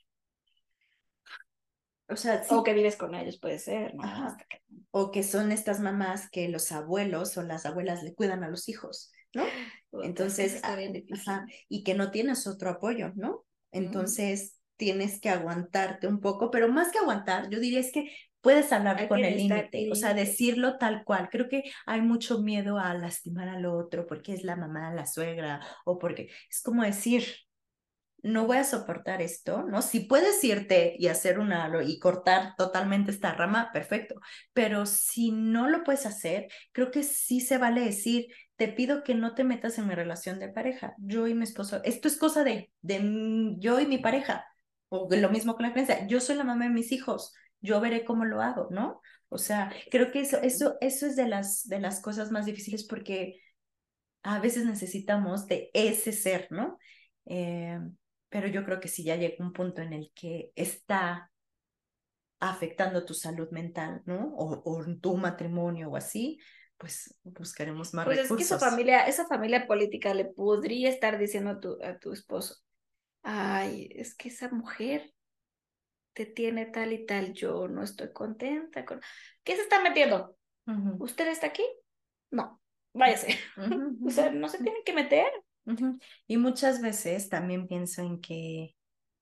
[SPEAKER 2] O sea,
[SPEAKER 1] O
[SPEAKER 2] sí.
[SPEAKER 1] que vives con ellos, puede ser, ¿no?
[SPEAKER 2] Ajá.
[SPEAKER 1] Hasta que...
[SPEAKER 2] O que son estas mamás que los abuelos o las abuelas le cuidan a los hijos, ¿no?
[SPEAKER 1] Puta, es que
[SPEAKER 2] Entonces,
[SPEAKER 1] sí está bien difícil.
[SPEAKER 2] ajá, y que no tienes otro apoyo, ¿no? Entonces, tienes que aguantarte un poco, pero más que aguantar, yo diría es que puedes hablar
[SPEAKER 1] Hay
[SPEAKER 2] con
[SPEAKER 1] que
[SPEAKER 2] el
[SPEAKER 1] necesitar
[SPEAKER 2] límite, o sea,
[SPEAKER 1] límites.
[SPEAKER 2] decirlo tal cual. Creo que hay mucho miedo a lastimar al otro porque es la mamá, la suegra, o porque es como decir, no voy a soportar esto, ¿no? Si puedes irte y hacer una y cortar totalmente esta rama, perfecto, pero si no lo puedes hacer, creo que sí se vale decir, te pido que no te metas en mi relación de pareja, yo y mi esposo, esto es cosa de, de yo y mi pareja, o lo mismo con la creencia, yo soy la mamá de mis hijos, yo veré cómo lo hago, ¿no? O sea, creo que eso, eso, eso es de las, de las cosas más difíciles porque a veces necesitamos de ese ser, ¿no? Eh, pero yo creo que si ya llega un punto en el que está afectando tu salud mental, ¿no? O, o tu matrimonio o así, pues buscaremos más
[SPEAKER 1] Pues es que esa
[SPEAKER 2] recursos.
[SPEAKER 1] familia, esa familia política le podría estar diciendo a tu, a tu esposo, ay, es que esa mujer te tiene tal y tal, yo no estoy contenta con... ¿Qué se está metiendo?
[SPEAKER 2] Uh -huh.
[SPEAKER 1] ¿Usted está aquí? No, váyase.
[SPEAKER 2] Uh -huh,
[SPEAKER 1] O
[SPEAKER 2] uh
[SPEAKER 1] sea, no se
[SPEAKER 2] -huh.
[SPEAKER 1] tienen que meter.
[SPEAKER 2] Uh -huh. Y muchas veces también pienso en que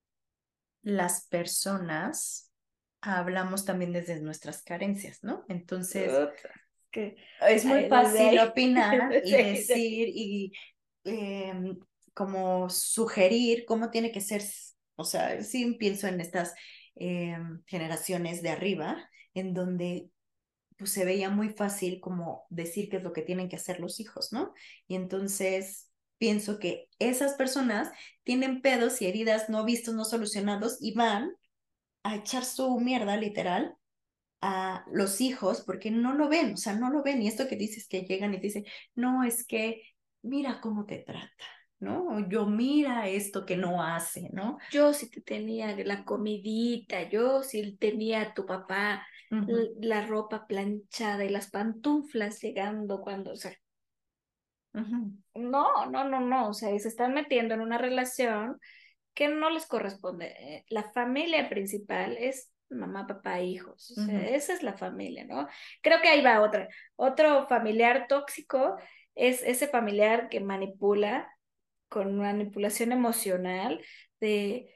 [SPEAKER 2] las personas hablamos también desde nuestras carencias, ¿no? Entonces,
[SPEAKER 1] Puta, es que
[SPEAKER 2] es muy
[SPEAKER 1] ay, desde
[SPEAKER 2] fácil
[SPEAKER 1] ahí,
[SPEAKER 2] opinar y
[SPEAKER 1] desde ahí, de-
[SPEAKER 2] decir y eh, como sugerir cómo tiene que ser, o sea, sí pienso en estas eh, generaciones de arriba, en donde pues se veía muy fácil como decir qué es lo que tienen que hacer los hijos, ¿no? Y entonces pienso que esas personas tienen pedos y heridas no vistos, no solucionados y van a echar su mierda literal a los hijos porque no lo ven, o sea, no lo ven. Y esto que dices que llegan y te dicen, no, es que mira cómo te trata, ¿no? O yo mira esto que no hace, ¿no?
[SPEAKER 1] yo sí te tenía la comidita, yo sí tenía a tu papá
[SPEAKER 2] Uh
[SPEAKER 1] l-
[SPEAKER 2] -huh,
[SPEAKER 1] la ropa planchada y las pantuflas llegando cuando, o sea,
[SPEAKER 2] uh -huh,
[SPEAKER 1] no, no, no, no, o sea, y se están metiendo en una relación que no les corresponde. Eh, La familia principal es mamá, papá, hijos, o
[SPEAKER 2] uh
[SPEAKER 1] sea,
[SPEAKER 2] -huh,
[SPEAKER 1] esa es la familia, ¿no? Creo que ahí va otra. Otro familiar tóxico es ese familiar que manipula con manipulación emocional de,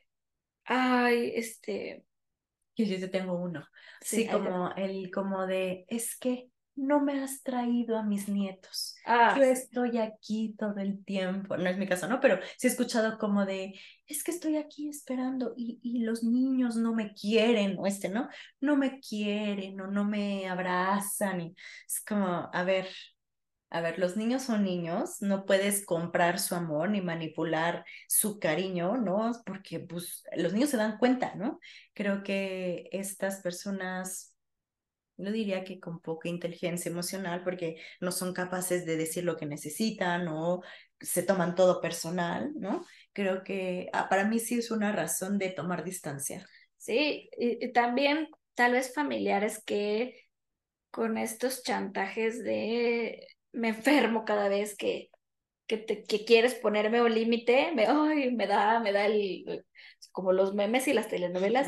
[SPEAKER 1] ay, este,
[SPEAKER 2] que yo te tengo uno.
[SPEAKER 1] sí,
[SPEAKER 2] Sí,
[SPEAKER 1] ahí va.
[SPEAKER 2] como el, como de, es que no me has traído a mis nietos.
[SPEAKER 1] Ah,
[SPEAKER 2] Yo
[SPEAKER 1] sí.
[SPEAKER 2] estoy aquí todo el tiempo. No es mi caso, ¿no? Pero sí he escuchado como de, es que estoy aquí esperando y, y los niños no me quieren, o este, ¿no? No me quieren o no me abrazan. Y es como, a ver, a ver, los niños son niños, no puedes comprar su amor ni manipular su cariño, ¿no? Porque pues los niños se dan cuenta, ¿no? Creo que estas personas, no diría que con poca inteligencia emocional, porque no son capaces de decir lo que necesitan o se toman todo personal, ¿no? Creo que ah, para mí sí es una razón de tomar distancia.
[SPEAKER 1] Sí, y, y también tal vez familiares que con estos chantajes de me enfermo cada vez que, que, te, que quieres ponerme un límite, me, ay, me da, me da el, como los memes y las telenovelas,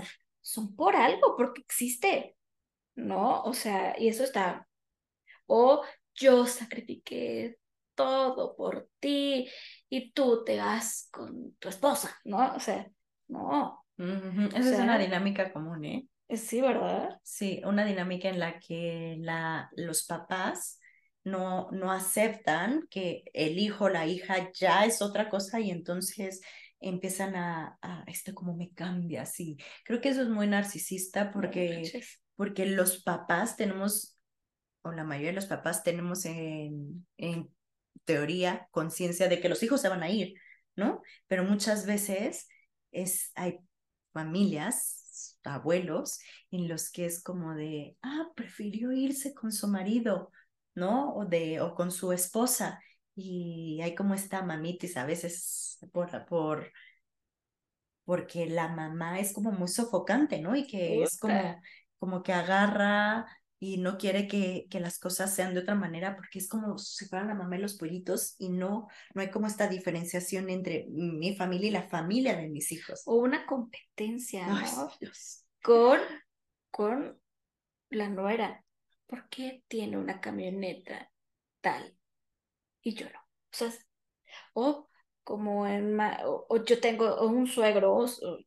[SPEAKER 1] son por algo, porque existe, ¿no? O sea, y eso está, o yo sacrifiqué todo por ti y tú te vas con tu esposa, ¿no? O sea, no,
[SPEAKER 2] Ujú.
[SPEAKER 1] o
[SPEAKER 2] Esa es una
[SPEAKER 1] sea,
[SPEAKER 2] dinámica común, ¿eh?
[SPEAKER 1] eh, sí, ¿verdad?
[SPEAKER 2] Sí, una dinámica en la que la, los papás no, no aceptan que el hijo o la hija ya es otra cosa y entonces empiezan a, a esto como me cambia, así. Creo que eso es muy narcisista
[SPEAKER 1] No
[SPEAKER 2] porque,
[SPEAKER 1] manches.
[SPEAKER 2] porque los papás tenemos, o la mayoría de los papás tenemos en, en teoría conciencia de que los hijos se van a ir, ¿no? Pero muchas veces es, hay familias, abuelos, en los que es como de, ah, prefirió irse con su marido, ¿no? O, de, o con su esposa. Y hay como esta mamitis a veces por, por, porque la mamá es como muy sofocante, ¿no? Y que es
[SPEAKER 1] Puta.
[SPEAKER 2] como, como que agarra y no quiere que, que las cosas sean de otra manera, porque es como si fueran la mamá y los pollitos y no, no hay como esta diferenciación entre mi familia y la familia de mis hijos.
[SPEAKER 1] O una competencia,
[SPEAKER 2] Ay,
[SPEAKER 1] ¿no?
[SPEAKER 2] Dios.
[SPEAKER 1] Con, con la nuera. ¿Por qué tiene una camioneta tal y yo no? O sea, o como en, ma- o, o yo tengo o un suegro, o, o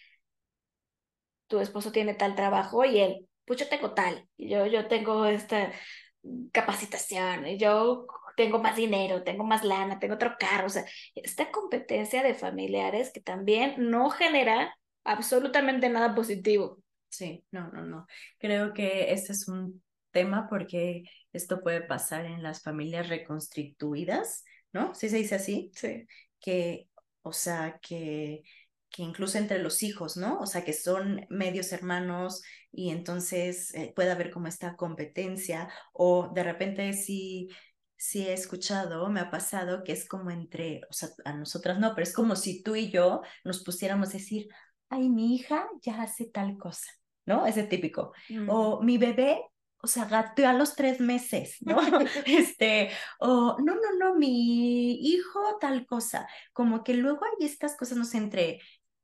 [SPEAKER 1] tu esposo tiene tal trabajo y él, pues yo tengo tal, y yo, yo tengo esta capacitación, y yo tengo más dinero, tengo más lana, tengo otro carro, o sea, esta competencia de familiares que también no genera absolutamente nada positivo.
[SPEAKER 2] Sí, no, no, no. Creo que este es un tema porque esto puede pasar en las familias reconstituidas, ¿no? ¿Sí se dice así?
[SPEAKER 1] Sí.
[SPEAKER 2] Que, o sea, que, que incluso entre los hijos, ¿no? O sea, que son medios hermanos y entonces eh, puede haber como esta competencia o de repente sí, sí he escuchado, me ha pasado que es como entre, o sea, a nosotras no, pero es como si tú y yo nos pusiéramos a decir, ay, mi hija ya hace tal cosa, ¿no? Ese típico.
[SPEAKER 1] Mm.
[SPEAKER 2] O mi bebé, o sea, gateó a los tres meses, ¿no? Este, o no, no, no, mi hijo tal cosa. Como que luego hay estas cosas, no sé, entre,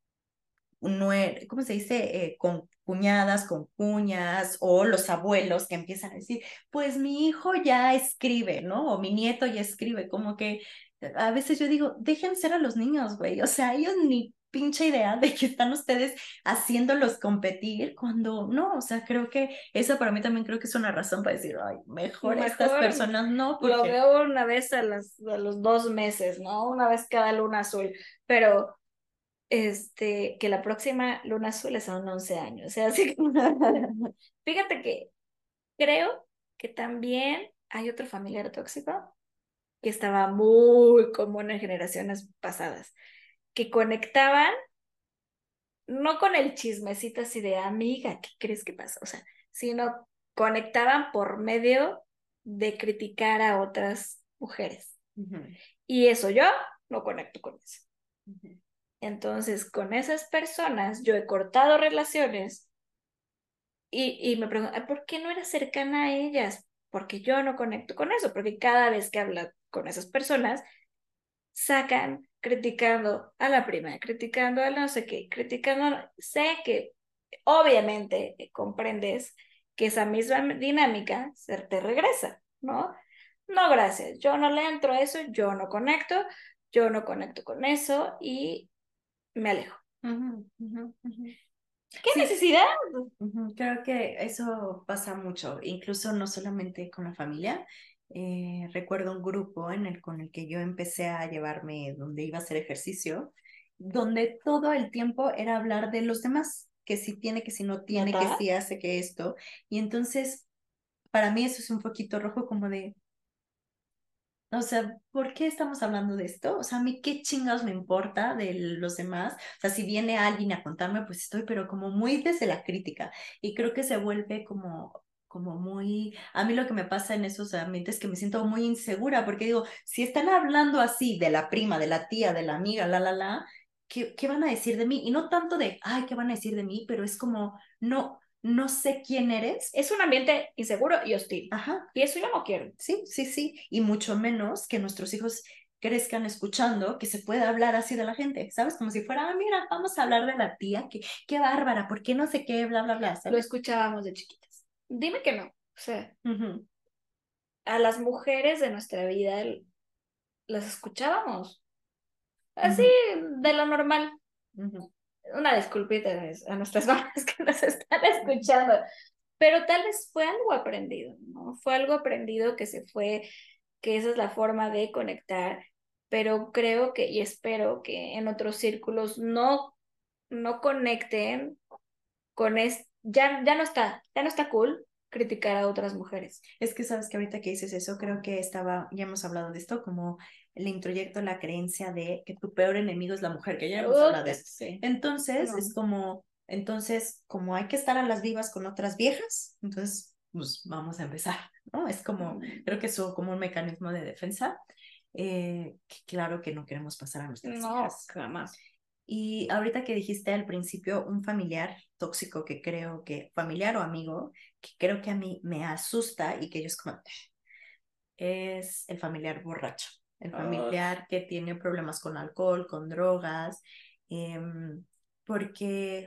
[SPEAKER 2] nue- ¿cómo se dice? Eh, con cuñadas, con cuñas, o los abuelos que empiezan a decir, pues mi hijo ya escribe, ¿no? O mi nieto ya escribe, como que a veces yo digo, dejen ser a los niños, güey, o sea, ellos ni pinche idea de que están ustedes haciéndolos competir cuando no, o sea, creo que eso para mí también creo que es una razón para decir, ay, mejor estas
[SPEAKER 1] Mejor
[SPEAKER 2] personas no,
[SPEAKER 1] lo
[SPEAKER 2] porque
[SPEAKER 1] veo una vez a, las, a los dos meses, ¿no? Una vez cada luna azul, pero este, que la próxima luna azul es a un once años, o sea, así que fíjate que creo que también hay otro familiar tóxico que estaba muy común en generaciones pasadas, que conectaban no con el chismecito así de amiga, ¿qué crees que pasa? O sea, sino conectaban por medio de criticar a otras mujeres.
[SPEAKER 2] Ujú,
[SPEAKER 1] Y eso yo no conecto con eso.
[SPEAKER 2] ujú,
[SPEAKER 1] Entonces, con esas personas yo he cortado relaciones y, y me pregunto, ¿por qué no eras cercana a ellas? Porque yo no conecto con eso, porque cada vez que hablo con esas personas, sacan criticando a la prima, criticando a no sé qué, criticando, sé que obviamente eh, comprendes que esa misma dinámica se te regresa, ¿no? No, gracias, yo no le entro a eso, yo no conecto, yo no conecto con eso y me alejo.
[SPEAKER 2] ujú, ujú, ujú.
[SPEAKER 1] ¿Qué
[SPEAKER 2] Sí,
[SPEAKER 1] necesidad?
[SPEAKER 2] ujú, creo que eso pasa mucho, incluso no solamente con la familia. Eh, recuerdo un grupo en el con el que yo empecé a llevarme donde iba a hacer ejercicio, donde todo el tiempo era hablar de los demás, que si tiene, que si no tiene, que
[SPEAKER 1] ¿Neta?
[SPEAKER 2] si hace, que esto. Y entonces, para mí eso es un poquito rojo como de, o sea, ¿por qué estamos hablando de esto? O sea, a mí qué chingados me importa de los demás. O sea, si viene alguien a contarme, pues estoy, pero como muy desde la crítica. Y creo que se vuelve como, como muy... A mí lo que me pasa en esos ambientes es que me siento muy insegura, porque digo, si están hablando así de la prima, de la tía, de la amiga, la, la, la, ¿qué, qué van a decir de mí? Y no tanto de, ay, ¿qué van a decir de mí? Pero es como, no, no sé quién eres.
[SPEAKER 1] Es un ambiente inseguro y hostil.
[SPEAKER 2] Ajá.
[SPEAKER 1] Y eso yo no quiero.
[SPEAKER 2] Sí, sí, sí, y mucho menos que nuestros hijos crezcan escuchando que se puede hablar así de la gente, ¿sabes? Como si fuera, ah, mira, vamos a hablar de la tía, que, qué bárbara, ¿por qué no sé qué, bla, bla, bla,
[SPEAKER 1] Lo
[SPEAKER 2] ¿sabes?
[SPEAKER 1] escuchábamos de chiquitas. Dime que no. O sea,
[SPEAKER 2] Ujú,
[SPEAKER 1] a las mujeres de nuestra vida las escuchábamos. Así
[SPEAKER 2] ujú,
[SPEAKER 1] de lo normal.
[SPEAKER 2] ujú.
[SPEAKER 1] Una disculpita a nuestras mamás que nos están escuchando, pero tal vez fue algo aprendido, ¿no? Fue algo aprendido que se fue, que esa es la forma de conectar, pero creo que y espero que en otros círculos no, no conecten con es, ya, ya no está, ya no está cool criticar a otras mujeres.
[SPEAKER 2] Es que sabes que ahorita que dices eso, creo que estaba, ya hemos hablado de esto, como le introyecto la creencia de que tu peor enemigo es la mujer, que ya hemos hablado de
[SPEAKER 1] Uta,
[SPEAKER 2] esto.
[SPEAKER 1] sí.
[SPEAKER 2] Entonces,
[SPEAKER 1] No.
[SPEAKER 2] es como, entonces, como hay que estar a las vivas con otras viejas, entonces, pues vamos a empezar, ¿no? Es como, creo que es como un mecanismo de defensa, eh, que claro que no queremos pasar a nuestras
[SPEAKER 1] No,
[SPEAKER 2] hijas.
[SPEAKER 1] jamás.
[SPEAKER 2] Y ahorita que dijiste al principio un familiar tóxico que creo que, familiar o amigo, que creo que a mí me asusta y que yo es como, es el familiar borracho, el
[SPEAKER 1] Oh,
[SPEAKER 2] familiar que tiene problemas con alcohol, con drogas, eh, porque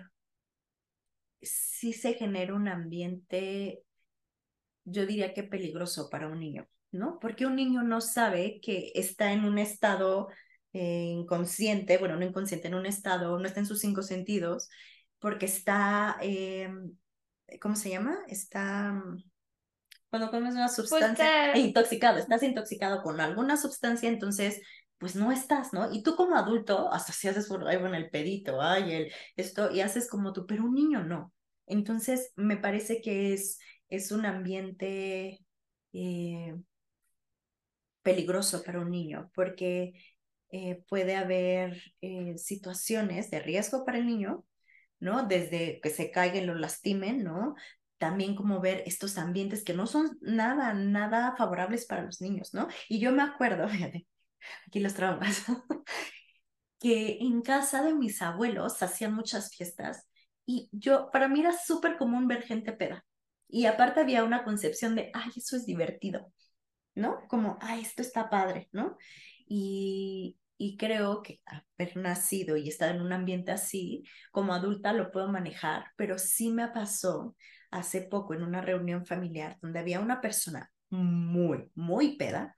[SPEAKER 2] sí se genera un ambiente, yo diría que peligroso para un niño, ¿no? Porque un niño no sabe que está en un estado eh, inconsciente, bueno, no inconsciente, en un estado, no está en sus cinco sentidos, porque está, eh, ¿cómo se llama? Está cuando comes una
[SPEAKER 1] pues
[SPEAKER 2] sustancia e
[SPEAKER 1] está,
[SPEAKER 2] intoxicado, estás intoxicado con alguna sustancia, entonces, pues no estás, ¿no? Y tú como adulto, hasta si haces, ay, bueno, el pedito, ay, el, esto, y haces como tú, pero un niño no. Entonces, me parece que es, es un ambiente eh, peligroso para un niño, porque eh, puede haber eh, situaciones de riesgo para el niño, ¿no? Desde que se caigan, lo lastimen, ¿no? También como ver estos ambientes que no son nada, nada favorables para los niños, ¿no? Y yo me acuerdo, fíjate, aquí los traumas, que en casa de mis abuelos hacían muchas fiestas y yo, para mí era súper común ver gente peda. Y aparte había una concepción de, ay, eso es divertido, ¿no? Como, ay, esto está padre, ¿no? Y, y creo que haber nacido y estar en un ambiente así, como adulta lo puedo manejar, pero sí me pasó hace poco en una reunión familiar donde había una persona muy, muy peda,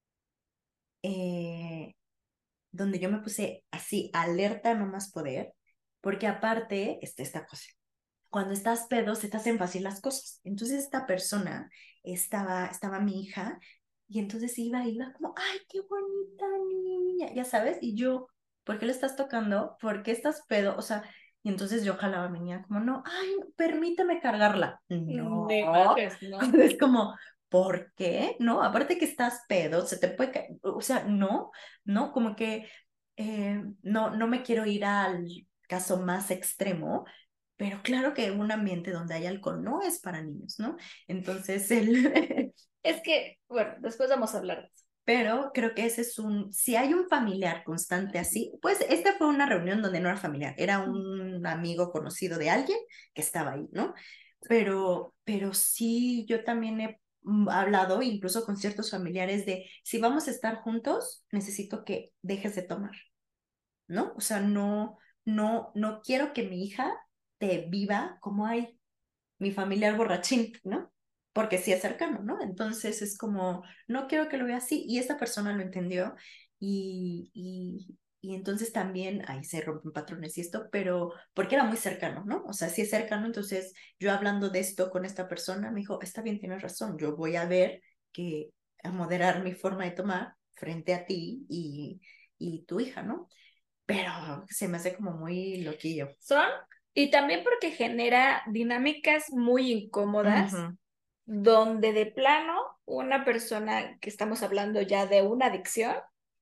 [SPEAKER 2] eh, donde yo me puse así, alerta a no más poder, porque aparte, está esta cosa cuando estás pedo se te hacen fácil las cosas. Entonces esta persona estaba, estaba mi hija y entonces iba, iba como, ay, qué bonita niña, ya sabes, y yo, ¿por qué le estás tocando? ¿Por qué estás pedo? O sea, y entonces yo jalaba a mi niña como, no, ay, permíteme cargarla. No,
[SPEAKER 1] de madres, ¿no?
[SPEAKER 2] es como, ¿por qué? No, aparte que estás pedo, se te puede caer, o sea, no, no, como que eh, no, no me quiero ir al caso más extremo, pero claro que un ambiente donde hay alcohol no es para niños, ¿no? Entonces, el...
[SPEAKER 1] Es que, bueno, después vamos a hablar de eso.
[SPEAKER 2] pero creo que ese es un, si hay un familiar constante así, pues esta fue una reunión donde no era familiar, era un amigo conocido de alguien que estaba ahí, ¿no? Pero, pero sí, yo también he mm, hablado incluso con ciertos familiares de, si vamos a estar juntos, necesito que dejes de tomar, ¿no? O sea, no, no, no quiero que mi hija te viva como hay mi familiar borrachín, ¿no? Porque sí es cercano, ¿no? Entonces es como, no quiero que lo vea así, y esta persona lo entendió, y, y, y entonces también ahí se rompen patrones y esto, pero porque era muy cercano, ¿no? O sea, sí es cercano, entonces yo hablando de esto con esta persona, me dijo, está bien, tienes razón, yo voy a ver que a moderar mi forma de tomar frente a ti y, y tu hija, ¿no? Pero se me hace como muy loquillo.
[SPEAKER 1] Son, y también porque genera dinámicas muy incómodas,
[SPEAKER 2] Ujú,
[SPEAKER 1] donde de plano una persona que estamos hablando ya de una adicción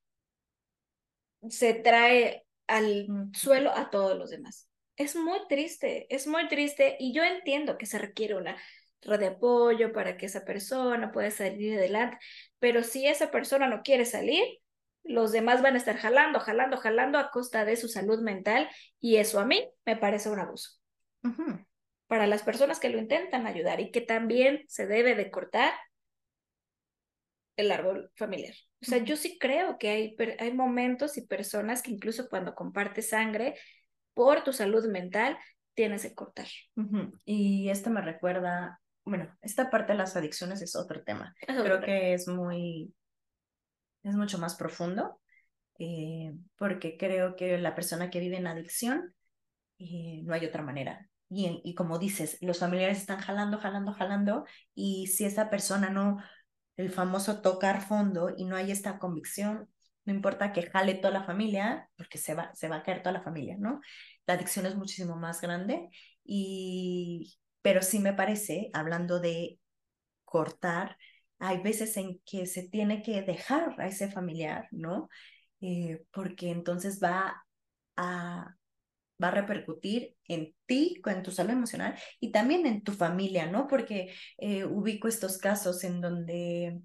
[SPEAKER 1] se trae al
[SPEAKER 2] ujú,
[SPEAKER 1] suelo a todos los demás. Es muy triste, es muy triste y yo entiendo que se requiere una red de apoyo para que esa persona pueda salir adelante, pero si esa persona no quiere salir, los demás van a estar jalando, jalando, jalando a costa de su salud mental y eso a mí me parece un abuso.
[SPEAKER 2] ujú.
[SPEAKER 1] Para las personas que lo intentan ayudar y que también se debe de cortar el árbol familiar. O sea,
[SPEAKER 2] Ujú.
[SPEAKER 1] yo sí creo que hay, hay momentos y personas que incluso cuando compartes sangre, por tu salud mental, tienes que cortar.
[SPEAKER 2] Ujú. Y esto me recuerda, bueno, esta parte de las adicciones es otro tema.
[SPEAKER 1] Es otro
[SPEAKER 2] Creo
[SPEAKER 1] tema.
[SPEAKER 2] que es muy, es mucho más profundo, eh, porque creo que la persona que vive en adicción, eh, no hay otra manera. Y, y como dices, los familiares están jalando, jalando, jalando, y si esa persona no, el famoso tocar fondo y no hay esta convicción, no importa que jale toda la familia, porque se va, se va a caer toda la familia, ¿no? La adicción es muchísimo más grande, y, pero sí me parece, hablando de cortar, hay veces en que se tiene que dejar a ese familiar, ¿no? Eh, porque entonces va a va a repercutir en ti, en tu salud emocional y también en tu familia, ¿no? Porque eh, ubico estos casos en donde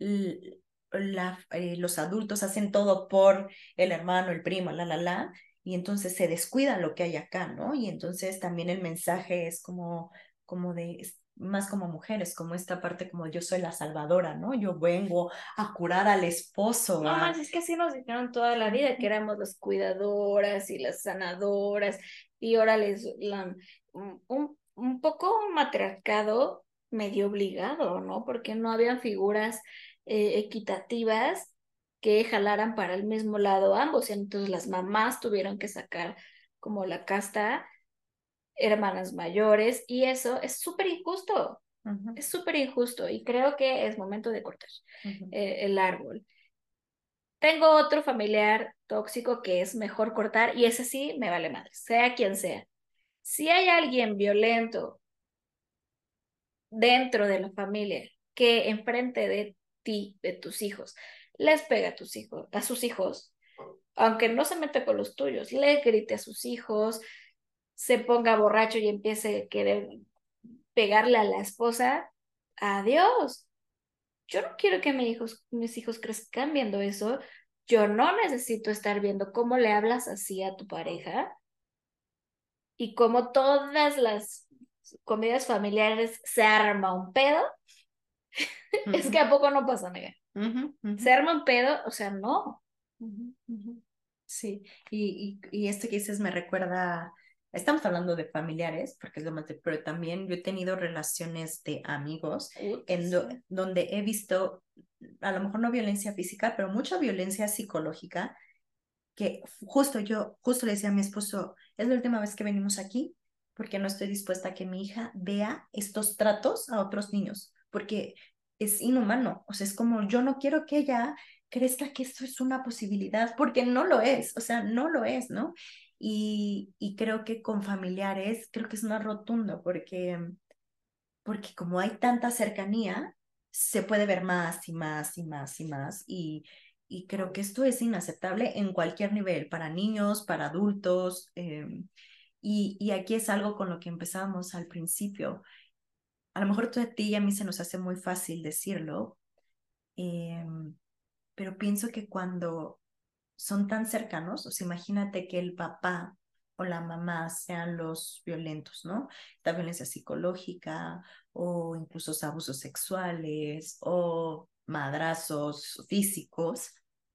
[SPEAKER 2] la, eh, los adultos hacen todo por el hermano, el primo, la, la, la, y entonces se descuida lo que hay acá, ¿no? Y entonces también el mensaje es como, como de, más como mujeres, como esta parte como yo soy la salvadora, ¿no? Yo vengo a curar al esposo.
[SPEAKER 1] No
[SPEAKER 2] A...
[SPEAKER 1] más, es que así nos dijeron toda la vida, que éramos las cuidadoras y las sanadoras, y ahora les la, un, un un poco matriarcado medio obligado, ¿no? Porque no habían figuras eh, equitativas que jalaran para el mismo lado ambos, y entonces las mamás tuvieron que sacar como la casta, hermanas mayores, y eso es súper injusto,
[SPEAKER 2] Uh -huh,
[SPEAKER 1] es súper injusto, y creo que es momento de cortar
[SPEAKER 2] uh -huh.
[SPEAKER 1] eh, el árbol. Tengo otro familiar tóxico que es mejor cortar y ese sí me vale madre, sea quien sea. Si hay alguien violento dentro de la familia que enfrente de ti, de tus hijos, les pega a tus hijos, a sus hijos, aunque no se meta con los tuyos, le grite a sus hijos, se ponga borracho y empiece a querer pegarle a la esposa, adiós. Yo no quiero que mis hijos, mis hijos crezcan viendo eso. Yo no necesito estar viendo cómo le hablas así a tu pareja y cómo todas las comidas familiares se arma un pedo.
[SPEAKER 2] Uh
[SPEAKER 1] Es que
[SPEAKER 2] -huh,
[SPEAKER 1] a poco no pasa, amiga.
[SPEAKER 2] uh -huh, uh
[SPEAKER 1] Se
[SPEAKER 2] -huh.
[SPEAKER 1] arma un pedo, o sea, no.
[SPEAKER 2] Ujú, ujú. Sí, y, y, y esto que dices me recuerda, estamos hablando de familiares, porque es lo más, de- pero también yo he tenido relaciones de amigos
[SPEAKER 1] Ut,
[SPEAKER 2] en do-
[SPEAKER 1] sí.
[SPEAKER 2] donde he visto, a lo mejor no violencia física, pero mucha violencia psicológica, que justo yo, justo le decía a mi esposo, es la última vez que venimos aquí, porque no estoy dispuesta a que mi hija vea estos tratos a otros niños, porque es inhumano, o sea, es como yo no quiero que ella crezca que esto es una posibilidad, porque no lo es, o sea, no lo es, ¿no? Y, y creo que con familiares, creo que es más rotundo, porque, porque como hay tanta cercanía, se puede ver más y más y más y más, y, y creo que esto es inaceptable en cualquier nivel, para niños, para adultos, eh, y, y aquí es algo con lo que empezamos al principio. A lo mejor tú a ti y a mí se nos hace muy fácil decirlo, eh, pero pienso que cuando son tan cercanos, o sea, imagínate que el papá o la mamá sean los violentos, ¿no? Esta violencia psicológica o incluso abusos sexuales o madrazos físicos,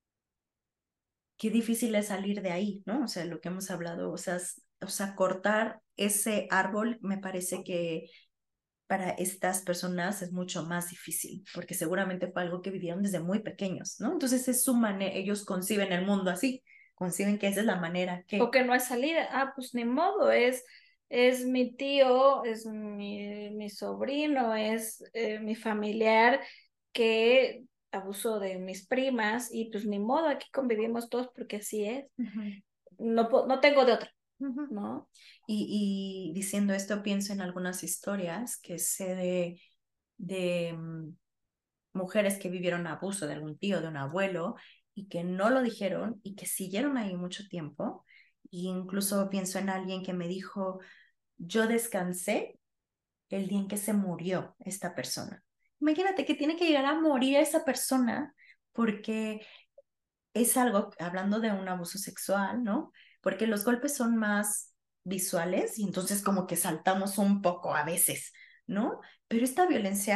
[SPEAKER 2] qué difícil es salir de ahí, ¿no? O sea, lo que hemos hablado, o sea, o sea, cortar ese árbol me parece que para estas personas es mucho más difícil, porque seguramente fue algo que vivieron desde muy pequeños, ¿no? Entonces es su manera, ellos conciben el mundo así, conciben que esa es la manera
[SPEAKER 1] O
[SPEAKER 2] que...
[SPEAKER 1] que no hay salida. Ah, pues ni modo, es, es mi tío, es mi, mi sobrino, es eh, mi familiar que abusó de mis primas y pues ni modo, aquí convivimos todos porque así es.
[SPEAKER 2] Uh -huh,
[SPEAKER 1] No, no tengo de otra,
[SPEAKER 2] uh -huh.
[SPEAKER 1] ¿no?
[SPEAKER 2] Y, y diciendo esto, pienso en algunas historias que sé de, de um, mujeres que vivieron abuso de algún tío, de un abuelo, y que no lo dijeron y que siguieron ahí mucho tiempo. E incluso pienso en alguien que me dijo, yo descansé el día en que se murió esta persona. Imagínate que tiene que llegar a morir esa persona porque es algo, hablando de un abuso sexual, ¿no? Porque los golpes son más visuales y entonces como que saltamos un poco a veces, ¿no? Pero esta violencia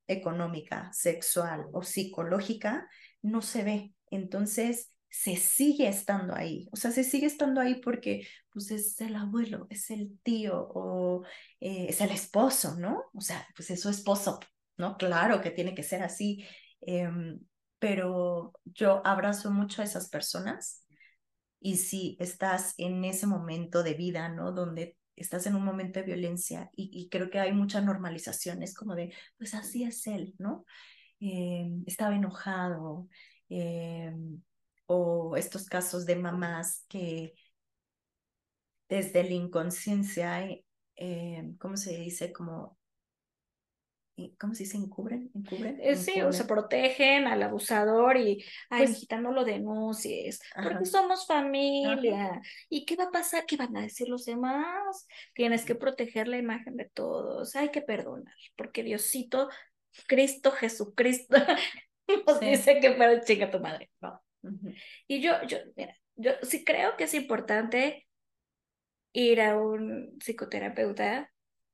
[SPEAKER 2] económica, sexual o psicológica, no se ve. Entonces, se sigue estando ahí. O sea, se sigue estando ahí porque pues es el abuelo, es el tío o eh, es el esposo, ¿no? O sea, pues es su esposo, ¿no? Claro que tiene que ser así. Eh, pero yo abrazo mucho a esas personas y si estás en ese momento de vida, ¿no? Donde estás en un momento de violencia y, y creo que hay mucha normalización, es como de, pues así es él, ¿no? Eh, estaba enojado, eh, o estos casos de mamás que desde la inconsciencia, eh, ¿cómo se dice? Como, ¿cómo se dice? ¿Encubren? ¿Encubren?
[SPEAKER 1] Eh, sí, o sea,
[SPEAKER 2] Encubren.
[SPEAKER 1] protegen al abusador y, ay,
[SPEAKER 2] Pues,
[SPEAKER 1] mijita, no lo denuncies, porque
[SPEAKER 2] ajá,
[SPEAKER 1] somos
[SPEAKER 2] ajá,
[SPEAKER 1] familia. ¿Y qué va a pasar? ¿Qué van a decir los demás? Tienes que proteger la imagen de todos. Hay que perdonar, porque Diosito, Cristo, Jesucristo, nos
[SPEAKER 2] sí.
[SPEAKER 1] dice que pero chinga tu madre. No.
[SPEAKER 2] Ujú,
[SPEAKER 1] Y yo, yo, mira, yo sí creo que es importante ir a un psicoterapeuta,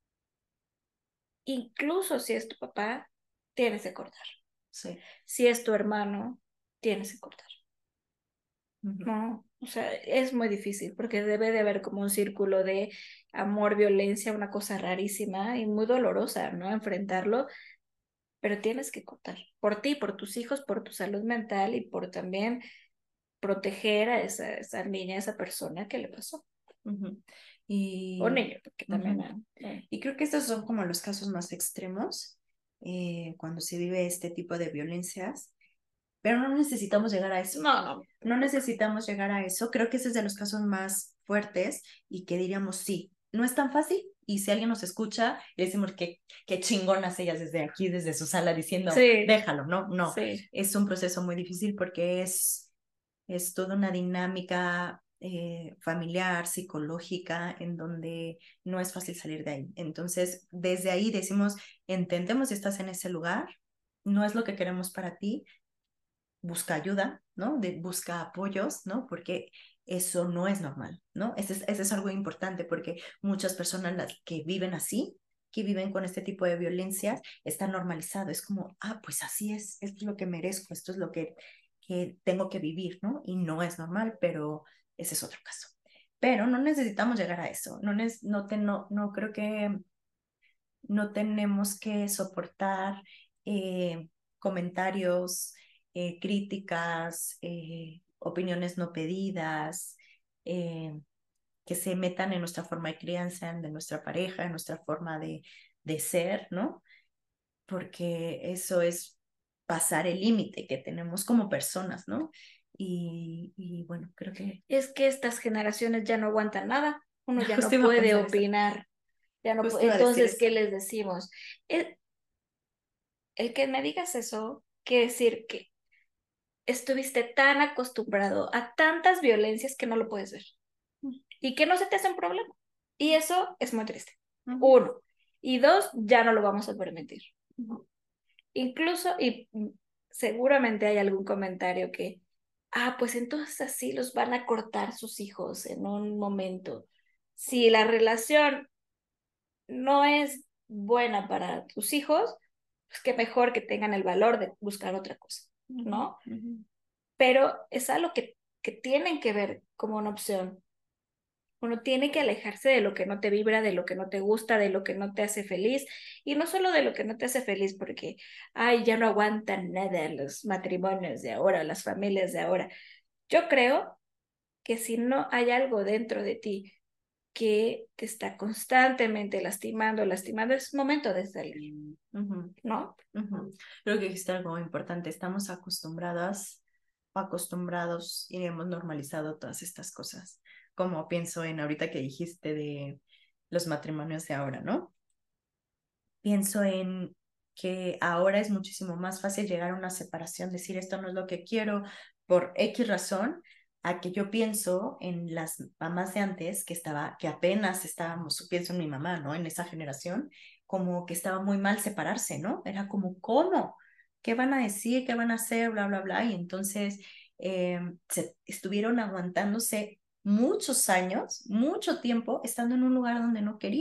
[SPEAKER 1] incluso si es tu papá, tienes que cortar.
[SPEAKER 2] sí.
[SPEAKER 1] Si es tu hermano, tienes que cortar.
[SPEAKER 2] Ujú,
[SPEAKER 1] No, o sea, es muy difícil porque debe de haber como un círculo de amor, violencia, una cosa rarísima y muy dolorosa, ¿no? Enfrentarlo, pero tienes que cortar por ti, por tus hijos, por tu salud mental y por también proteger a esa, esa niña, a esa persona que le pasó.
[SPEAKER 2] ujú.
[SPEAKER 1] O
[SPEAKER 2] Y,
[SPEAKER 1] niño, porque también...
[SPEAKER 2] ujú.
[SPEAKER 1] ah, eh.
[SPEAKER 2] Y creo que estos son como los casos más extremos eh, cuando se vive este tipo de violencias, pero no necesitamos llegar a eso.
[SPEAKER 1] No, no,
[SPEAKER 2] No necesitamos llegar a eso. Creo que ese es de los casos más fuertes y que diríamos, sí, no es tan fácil. Y si alguien nos escucha, le decimos que qué chingonas ellas desde aquí, desde su sala, diciendo,
[SPEAKER 1] sí,
[SPEAKER 2] déjalo, no, no.
[SPEAKER 1] sí.
[SPEAKER 2] Es un proceso muy difícil porque es, es toda una dinámica eh, familiar, psicológica, en donde no es fácil salir de ahí. Entonces, desde ahí decimos, entendemos si estás en ese lugar, no es lo que queremos para ti, busca ayuda, ¿no? De, busca apoyos, ¿no? Porque eso no es normal, ¿no? Eso es, eso es algo importante porque muchas personas las que viven así, que viven con este tipo de violencias, está normalizado. Es como, ah, pues así es, esto es lo que merezco, esto es lo que, que tengo que vivir, ¿no? Y no es normal, pero ese es otro caso. Pero no necesitamos llegar a eso. No, ne no, te, no, no creo que no tenemos que soportar eh, comentarios, eh, críticas, eh, opiniones no pedidas, eh, que se metan en nuestra forma de crianza, de nuestra pareja, en nuestra forma de, de ser, ¿no? Porque eso es pasar el límite que tenemos como personas, ¿no? Y, y bueno, creo que
[SPEAKER 1] Es que estas generaciones ya no aguantan nada, uno ya
[SPEAKER 2] justo
[SPEAKER 1] no
[SPEAKER 2] iba a
[SPEAKER 1] puede
[SPEAKER 2] pensar eso,
[SPEAKER 1] opinar, ya no
[SPEAKER 2] justo
[SPEAKER 1] puede.
[SPEAKER 2] iba a decir
[SPEAKER 1] Entonces,
[SPEAKER 2] eso.
[SPEAKER 1] ¿qué les decimos? El, el que me digas eso quiere decir que estuviste tan acostumbrado a tantas violencias que no lo puedes ver y que no se te hace un problema. Y eso es muy triste.
[SPEAKER 2] Ujú,
[SPEAKER 1] Uno. Y dos, ya no lo vamos a permitir.
[SPEAKER 2] ujú,
[SPEAKER 1] Incluso, y mm, seguramente hay algún comentario que, ah, pues entonces así los van a cortar sus hijos en un momento. Si la relación no es buena para tus hijos, pues qué mejor que tengan el valor de buscar otra cosa,
[SPEAKER 2] ujú,
[SPEAKER 1] ¿no?
[SPEAKER 2] ujú,
[SPEAKER 1] Pero es algo que, que tienen que ver como una opción. Uno tiene que alejarse de lo que no te vibra, de lo que no te gusta, de lo que no te hace feliz. Y no solo de lo que no te hace feliz, porque, ay, ya no aguantan nada los matrimonios de ahora, las familias de ahora. Yo creo que si no hay algo dentro de ti que te está constantemente lastimando, lastimando, es momento de salir,
[SPEAKER 2] ujú.
[SPEAKER 1] ¿no?
[SPEAKER 2] Ujú. Creo que dijiste algo muy importante. Estamos acostumbradas o acostumbrados y hemos normalizado todas estas cosas. Como pienso en ahorita que dijiste de los matrimonios de ahora, ¿no? Pienso en que ahora es muchísimo más fácil llegar a una separación, decir esto no es lo que quiero por X razón, a que yo pienso en las mamás de antes que estaba, que apenas estábamos, pienso en mi mamá, ¿no? En esa generación, como que estaba muy mal separarse, ¿no? Era como, ¿cómo? ¿Qué van a decir? ¿Qué van a hacer? Bla, bla, bla. Y entonces eh, se estuvieron aguantándose muchos años, mucho tiempo, estando en un lugar donde no querían.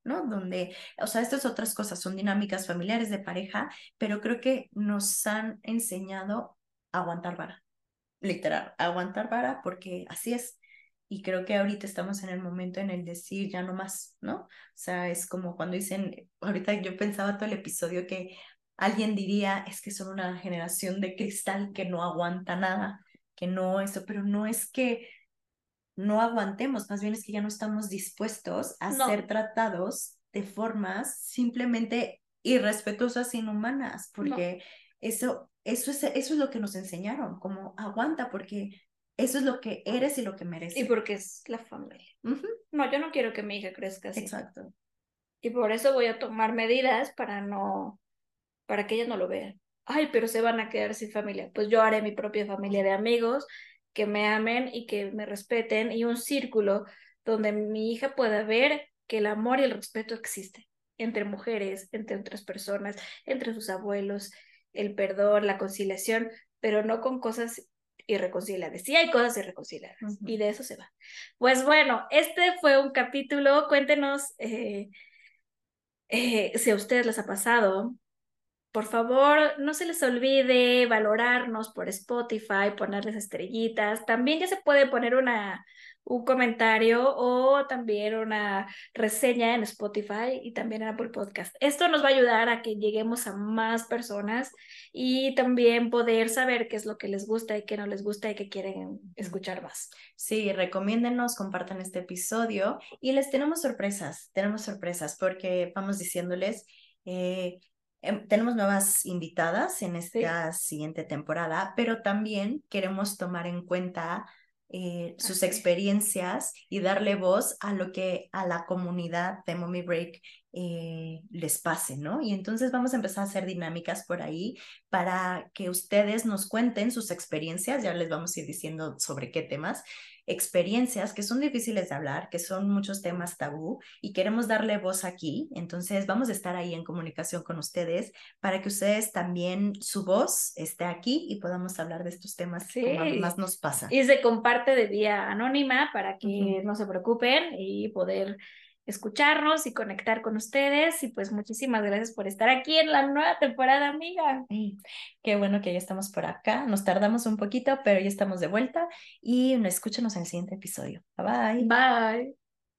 [SPEAKER 2] ¿no? Donde, o sea, estas otras cosas son dinámicas familiares de pareja, pero creo que nos han enseñado a aguantar vara, literal, a aguantar vara porque así es. Y creo que ahorita estamos en el momento en el decir ya no más, ¿no? O sea, es como cuando dicen, ahorita yo pensaba todo el episodio que alguien diría, es que son una generación de cristal que no aguanta nada, que no eso, pero no es que no aguantemos, más bien es que ya no estamos dispuestos a
[SPEAKER 1] No.
[SPEAKER 2] ser tratados de formas simplemente irrespetuosas, inhumanas, porque no. eso, eso, es, eso es lo que nos enseñaron, como aguanta, porque eso es lo que eres y lo que mereces.
[SPEAKER 1] Y porque es la familia.
[SPEAKER 2] Uh-huh.
[SPEAKER 1] No, yo no quiero que mi hija crezca así.
[SPEAKER 2] Exacto.
[SPEAKER 1] Y por eso voy a tomar medidas para no, para que ella no lo vea. Ay, pero se van a quedar sin familia. Pues yo haré mi propia familia de amigos que me amen y que me respeten y un círculo donde mi hija pueda ver que el amor y el respeto existen entre mujeres, entre otras personas, entre sus abuelos, el perdón, la conciliación, pero no con cosas irreconciliables. Sí hay cosas irreconciliables uh-huh. Y de eso se va. Pues bueno, este fue un capítulo. Cuéntenos eh, eh, si a ustedes les ha pasado. Por favor, no se les olvide valorarnos por Spotify, ponerles estrellitas. También ya se puede poner una, un comentario o también una reseña en Spotify y también en Apple Podcast. Esto nos va a ayudar a que lleguemos a más personas y también poder saber qué es lo que les gusta y qué no les gusta y qué quieren escuchar más.
[SPEAKER 2] Sí, recomiéndenos, compartan este episodio y les tenemos sorpresas, tenemos sorpresas porque vamos diciéndoles... Eh, Tenemos nuevas invitadas en esta sí. siguiente temporada, pero también queremos tomar en cuenta eh, sus okay. experiencias y darle voz a lo que a la comunidad de Mommy Break eh, les pase, ¿no? Y entonces vamos a empezar a hacer dinámicas por ahí para que ustedes nos cuenten sus experiencias, ya les vamos a ir diciendo sobre qué temas, experiencias que son difíciles de hablar, que son muchos temas tabú y queremos darle voz aquí, entonces vamos a estar ahí en comunicación con ustedes para que ustedes también su voz esté aquí y podamos hablar de estos temas sí. como más nos pasa.
[SPEAKER 1] Y se comparte de vía anónima para que uh-huh. no se preocupen y poder escucharnos y conectar con ustedes y pues muchísimas gracias por estar aquí en la nueva temporada, amiga.
[SPEAKER 2] Sí, qué bueno que ya estamos por acá, nos tardamos un poquito, pero ya estamos de vuelta y escúchanos en el siguiente episodio. Bye bye.
[SPEAKER 1] Bye.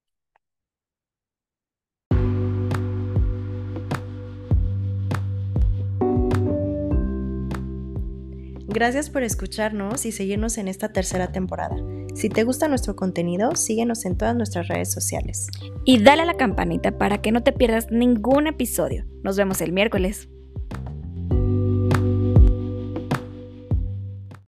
[SPEAKER 2] Gracias por escucharnos y seguirnos en esta tercera temporada. Si te gusta nuestro contenido, síguenos en todas nuestras redes sociales.
[SPEAKER 1] Y dale a la campanita para que no te pierdas ningún episodio. Nos vemos el miércoles.